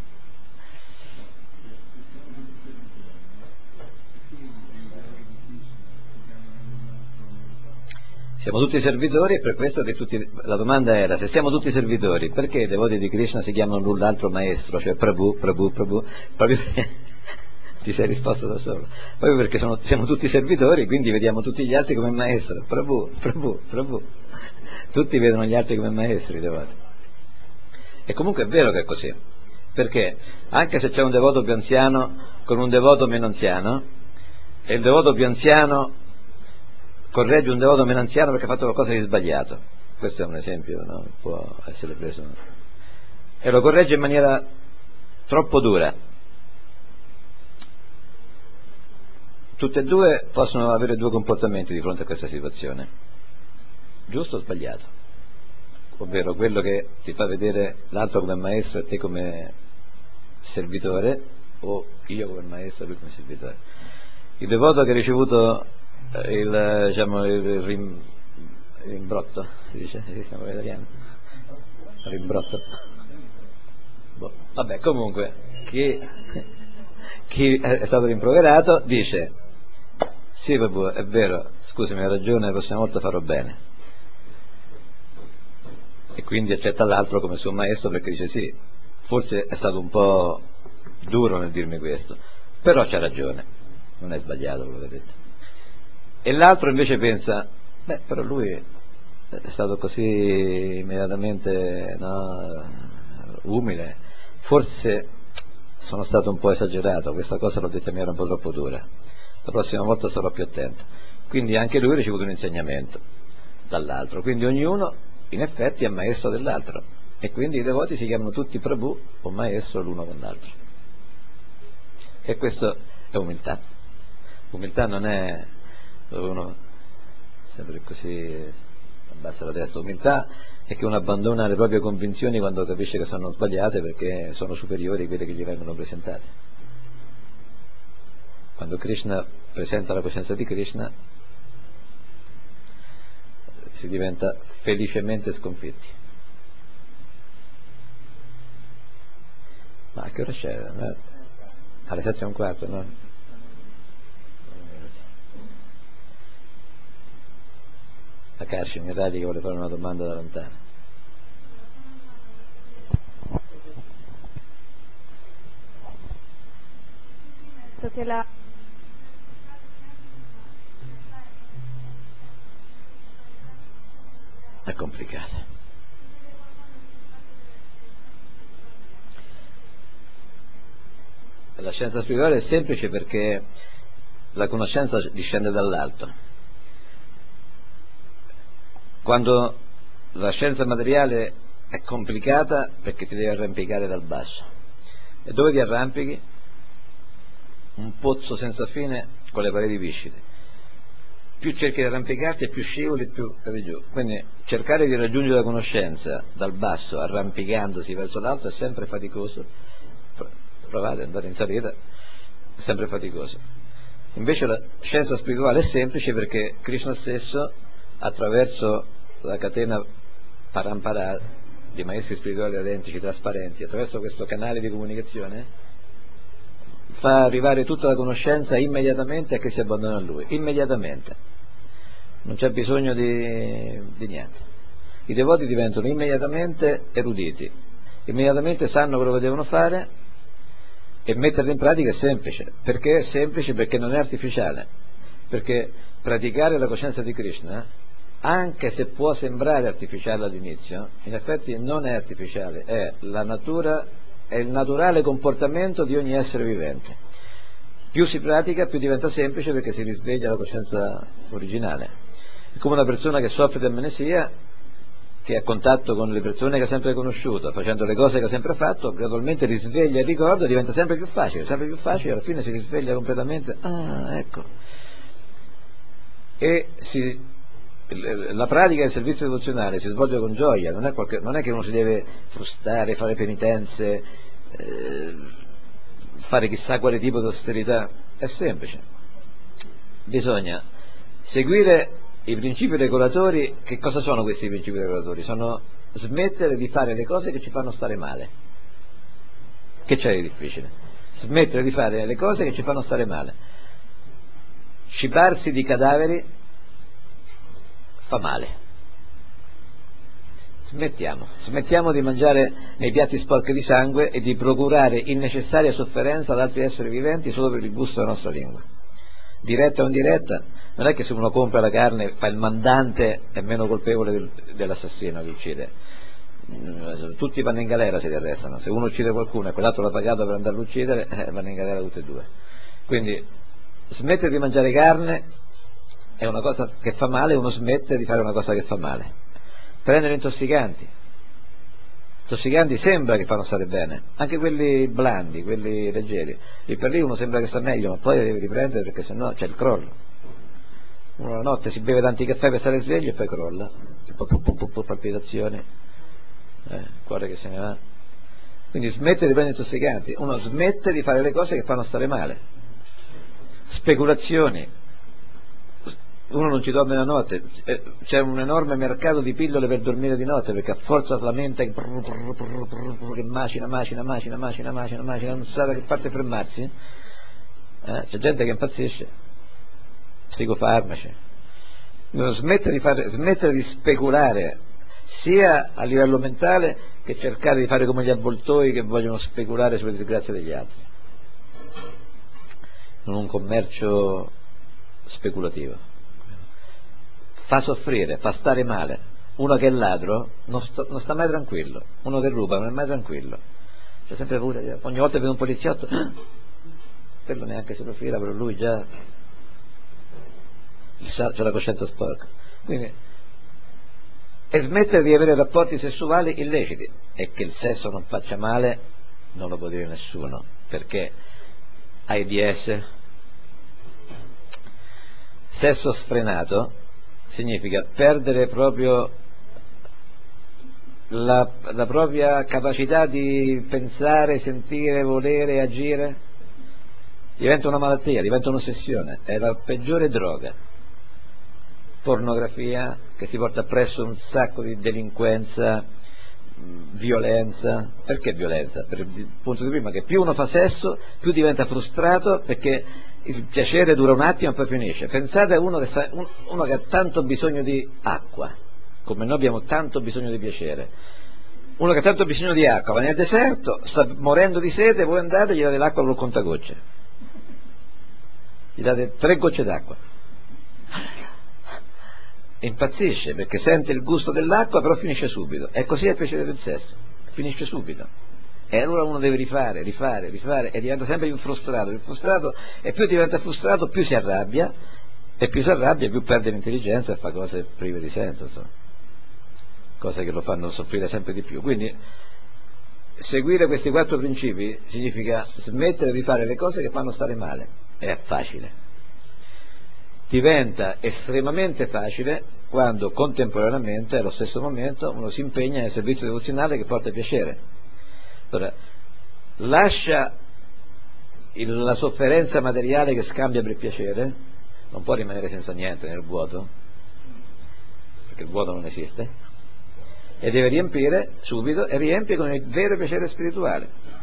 Siamo tutti servitori e per questo che la domanda era, se siamo tutti servitori, perché i devoti di Krishna si chiamano l'un l'altro maestro, cioè Prabhu, proprio perché ti sei risposto da solo, proprio perché siamo tutti servitori, quindi vediamo tutti gli altri come maestro, Prabhu, tutti vedono gli altri come maestri, i devoti. E comunque è vero che è così, perché anche se c'è un devoto più anziano con un devoto meno anziano, e il devoto più anziano corregge un devoto meno anziano perché ha fatto qualcosa di sbagliato, questo è un esempio, no? Può essere preso, e lo corregge in maniera troppo dura. Tutte e due possono avere due comportamenti di fronte a questa situazione, giusto o sbagliato, ovvero quello che ti fa vedere l'altro come maestro e te come servitore, o io come maestro e lui come servitore. Il devoto che ha ricevuto il rimbrotto, si dice, siamo italiani, rimbrotto, vabbè, comunque chi è stato rimproverato dice sì Prabhu, è vero, scusami, hai ragione, la prossima volta farò bene, e quindi accetta l'altro come suo maestro perché dice sì, forse è stato un po' duro nel dirmi questo, però c'ha ragione, non è sbagliato quello che ha detto. E l'altro invece pensa, però lui è stato così immediatamente, no, umile, forse sono stato un po' esagerato, questa cosa l'ho detta in maniera un po' troppo dura, la prossima volta sarò più attento. Quindi anche lui ha ricevuto un insegnamento dall'altro, quindi ognuno in effetti è maestro dell'altro, e quindi i devoti si chiamano tutti Prabhu o maestro l'uno con l'altro, e questo è umiltà. Umiltà non è uno sempre così abbassa la testa. Umiltà è che uno abbandona le proprie convinzioni quando capisce che sono sbagliate perché sono superiori a quelle che gli vengono presentate. Quando Krishna presenta la coscienza di Krishna si diventa felicemente sconfitti. Ma A che ora c'è? No? Alle 7:15, no? La Carci mi radi che vuole fare una domanda da lontano. Che la È complicata. La scienza spirituale è semplice perché la conoscenza discende dall'alto. Quando la scienza materiale è complicata perché ti devi arrampicare dal basso. E dove ti arrampichi? Un pozzo senza fine con le pareti viscide. Più cerchi di arrampicarti e più scivoli più cavi giù. Quindi cercare di raggiungere la conoscenza dal basso arrampicandosi verso l'alto è sempre faticoso. Provate ad andare in salita, è sempre faticoso. Invece la scienza spirituale è semplice perché Krishna stesso, attraverso la catena parampara di maestri spirituali autentici trasparenti, attraverso questo canale di comunicazione, fa arrivare tutta la conoscenza immediatamente a chi si abbandona a lui, immediatamente, non c'è bisogno di niente. I devoti diventano immediatamente eruditi, immediatamente sanno quello che devono fare, e metterlo in pratica è semplice. Perché è semplice? Perché non è artificiale, perché praticare la coscienza di Krishna, anche se può sembrare artificiale all'inizio, in effetti non è artificiale, è la natura, è il naturale comportamento di ogni essere vivente. Più si pratica, più diventa semplice, perché si risveglia la coscienza originale. È come una persona che soffre di amnesia, che a contatto con le persone che ha sempre conosciuto, facendo le cose che ha sempre fatto, gradualmente risveglia il ricordo, diventa sempre più facile, alla fine si risveglia completamente. Ecco. E la pratica del servizio devozionale si svolge con gioia, non è che uno si deve frustare, fare penitenze, fare chissà quale tipo di austerità, è semplice. Bisogna seguire i principi regolatori. Che cosa sono questi principi regolatori? Sono smettere di fare le cose che ci fanno stare male. Che c'è di difficile? Smettere di fare le cose che ci fanno stare male. Cibarsi di cadaveri fa male. Smettiamo di mangiare nei piatti sporchi di sangue e di procurare innecessaria sofferenza ad altri esseri viventi solo per il gusto della nostra lingua. Diretta o indiretta, non è che se uno compra la carne fa il mandante, è meno colpevole dell'assassino che uccide. Tutti vanno in galera se li arrestano. Se uno uccide qualcuno e quell'altro l'ha pagato per andarlo a uccidere, vanno in galera tutti e due. Quindi smettere di mangiare carne è una cosa che fa male, uno smette di fare una cosa che fa male. Prendere intossicanti sembra che fanno stare bene, anche quelli blandi, quelli leggeri, lì per lì uno sembra che sta meglio, ma poi deve riprendere perché sennò c'è il crollo. Uno la notte si beve tanti caffè per stare sveglio e poi crolla, palpitazioni, cuore che se ne va. Quindi smette di prendere intossicanti, uno smette di fare le cose che fanno stare male. Speculazioni, uno non ci dorme la notte, c'è un enorme mercato di pillole per dormire di notte, perché a forza la mente che macina, non sa da che parte fermarsi, c'è gente che impazzisce, psicofarmaci. Smettere di speculare sia a livello mentale che cercare di fare come gli avvoltoi che vogliono speculare sulle disgrazie degli altri, in un commercio speculativo. Fa soffrire, fa stare male. Uno che è ladro non sta mai tranquillo, uno che ruba non è mai tranquillo, c'è sempre paura. Ogni volta che vede un poliziotto, quello neanche se lo fila, però lui già c'è la coscienza sporca. Quindi, e smettere di avere rapporti sessuali illeciti, e che il sesso non faccia male non lo può dire nessuno, perché AIDS, sesso sfrenato, significa perdere proprio la propria capacità di pensare, sentire, volere, agire. Diventa una malattia, diventa un'ossessione, è la peggiore droga. Pornografia che si porta appresso un sacco di delinquenza, violenza. Perché violenza? Per il punto di prima, che più uno fa sesso più diventa frustrato, perché il piacere dura un attimo e poi finisce. Pensate a uno che ha tanto bisogno di acqua, come noi abbiamo tanto bisogno di piacere. Uno che ha tanto bisogno di acqua va nel deserto, sta morendo di sete, voi andate e gli date l'acqua con il contagocce, gli date 3 gocce d'acqua, impazzisce perché sente il gusto dell'acqua, però finisce subito. E così è il piacere del sesso, finisce subito. E allora uno deve rifare e diventa sempre più frustrato, e più diventa frustrato più si arrabbia, e più si arrabbia più perde l'intelligenza e fa cose prive di senso, insomma, cose che lo fanno soffrire sempre di più. Quindi seguire questi 4 principi significa smettere di fare le cose che fanno stare male. È facile, diventa estremamente facile quando contemporaneamente, allo stesso momento, uno si impegna nel servizio devozionale che porta piacere. Allora, lascia la sofferenza materiale che scambia per piacere, non può rimanere senza niente nel vuoto, perché il vuoto non esiste, e deve riempire subito, e riempie con il vero piacere spirituale.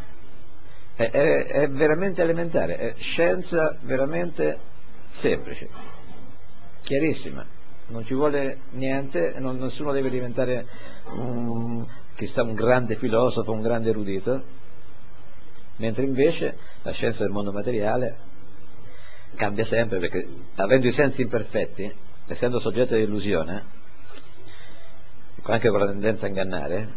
È veramente elementare, è scienza veramente semplice, chiarissima, non ci vuole niente, nessuno deve diventare chissà un grande filosofo, un grande erudito, mentre invece la scienza del mondo materiale cambia sempre, perché avendo i sensi imperfetti, essendo soggetto di illusione, anche con la tendenza a ingannare,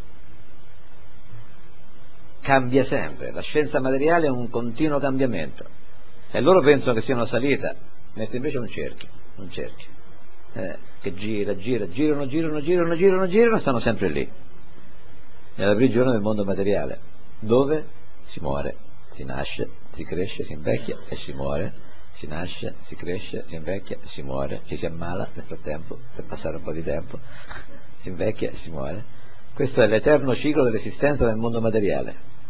cambia sempre. La scienza materiale è un continuo cambiamento, e loro pensano che sia una salita, mentre invece è un cerchio che girano e stanno sempre lì, nella prigione del mondo materiale, dove si muore, si nasce, si cresce, si invecchia e si muore, si nasce, si cresce, si invecchia e si muore, ci si ammala nel frattempo per passare un po' di tempo, si invecchia e si muore. Questo è l'eterno ciclo dell'esistenza nel mondo materiale.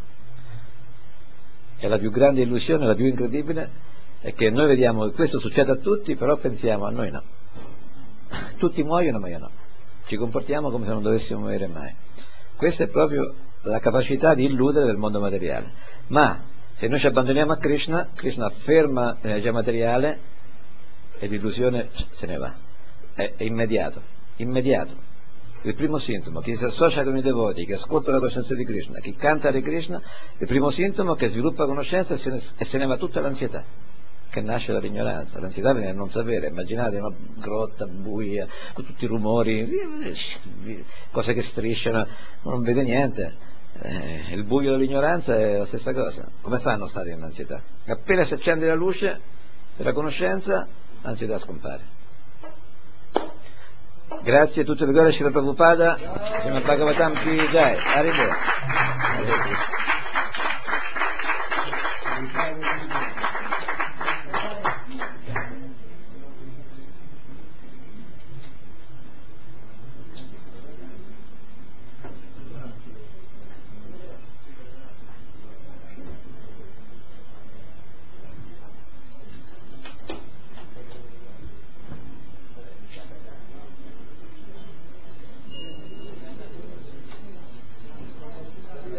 E la più grande illusione, la più incredibile, è che noi vediamo che questo succede a tutti, però pensiamo: a noi no, tutti muoiono ma io no, ci comportiamo come se non dovessimo morire mai. Questa è proprio la capacità di illudere del mondo materiale. Ma se noi ci abbandoniamo a Krishna, Krishna afferma l'energia materiale e l'illusione se ne va, è immediato. Il primo sintomo, chi si associa con i devoti, che ascolta la coscienza di Krishna, chi canta Hare Krishna, il primo sintomo è che sviluppa conoscenza e se ne va tutta l'ansietà che nasce dall'ignoranza. L'ansietà viene dal non sapere. Immaginate una grotta buia con tutti i rumori, cose che strisciano, non vede niente. Il buio dell'ignoranza è la stessa cosa. Come fanno a stare in ansietà? Appena si accende la luce della conoscenza, l'ansietà scompare. Grazie a tutte le glorie a Srila Prabhupada, Srimad Bhagavatam Ki Jai. Arrivederci.